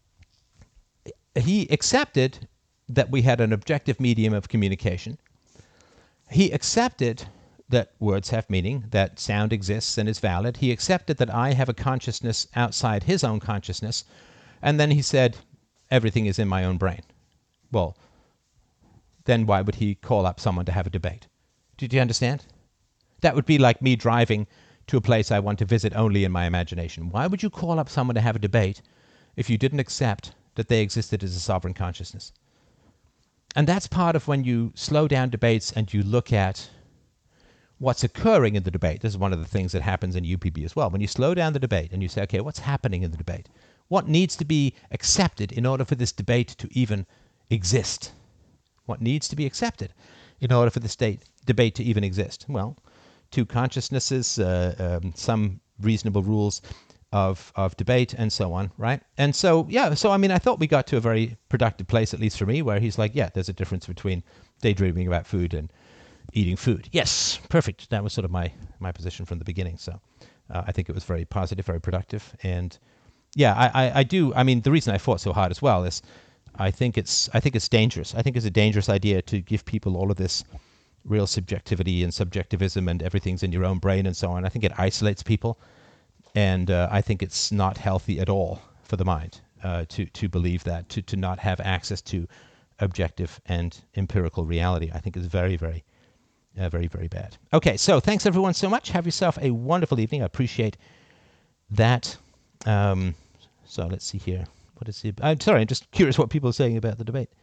he accepted that we had an objective medium of communication. He accepted that words have meaning, that sound exists and is valid. He accepted that I have a consciousness outside his own consciousness. And then he said, everything is in my own brain. Well, then why would he call up someone to have a debate? Did you understand? That would be like me driving to a place I want to visit only in my imagination. Why would you call up someone to have a debate if you didn't accept that they existed as a sovereign consciousness? And that's part of when you slow down debates and you look at what's occurring in the debate. This is one of the things that happens in U P B as well. When you slow down the debate and you say, okay, what's happening in the debate? What needs to be accepted in order for this debate to even exist? What needs to be accepted in order for this state, debate to even exist? Well, two consciousnesses, uh, um, some reasonable rules of of debate, and so on, right? And so, yeah, so I mean, I thought we got to a very productive place, at least for me, where he's like, yeah, there's a difference between daydreaming about food and eating food. Yes, perfect. That was sort of my my position from the beginning. So uh, I think it was very positive, very productive, and yeah, I, I, I do. I mean, the reason I fought so hard as well is I think it's I think it's dangerous. I think it's a dangerous idea to give people all of this real subjectivity and subjectivism and everything's in your own brain and so on. I think it isolates people, and uh, I think it's not healthy at all for the mind uh, to to believe that, to to not have access to objective and empirical reality. I think is very, very, uh, very, very bad. Okay, so thanks everyone so much. Have yourself a wonderful evening. I appreciate that. Um, so let's see here. What is it? I'm sorry, I'm just curious what people are saying about the debate.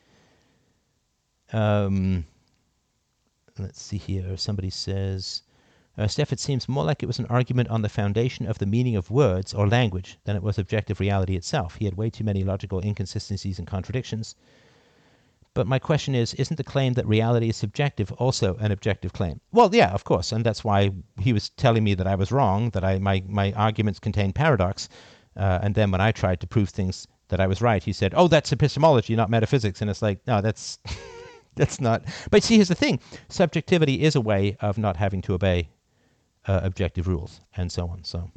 Um, let's see here. Somebody says, uh, Steph, it seems more like it was an argument on the foundation of the meaning of words or language than it was objective reality itself. He had way too many logical inconsistencies and contradictions. But my question is, isn't the claim that reality is subjective also an objective claim? Well, yeah, of course, and that's why he was telling me that I was wrong, that I my, my arguments contain paradox, uh, and then when I tried to prove things that I was right, he said, oh, that's epistemology, not metaphysics, and it's like, no, that's that's not. But see, here's the thing. Subjectivity is a way of not having to obey uh, objective rules, and so on, so...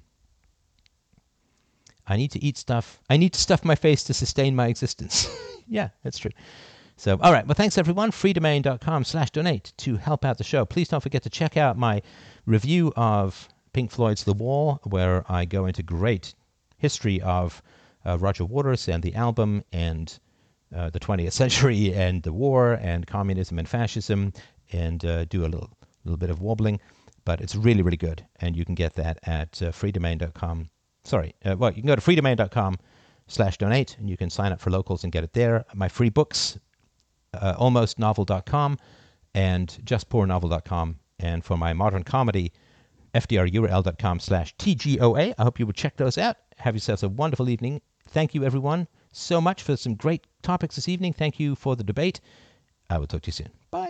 I need to eat stuff. I need to stuff my face to sustain my existence. Yeah, that's true. So, all right. Well, thanks, everyone. freedomain.com slash donate to help out the show. Please don't forget to check out my review of Pink Floyd's The Wall, where I go into great history of uh, Roger Waters and the album and uh, the twentieth century and the war and communism and fascism, and uh, do a little little bit of wobbling. But it's really, really good. And you can get that at uh, freedomain dot com. Sorry. Uh, well, you can go to freedomain.com slash donate, and you can sign up for locals and get it there. My free books, uh, almost novel dot com and just poor novel dot com. And for my modern comedy, f d r u r l dot com slash T G O A. I hope you would check those out. Have yourselves a wonderful evening. Thank you, everyone, so much for some great topics this evening. Thank you for the debate. I will talk to you soon. Bye.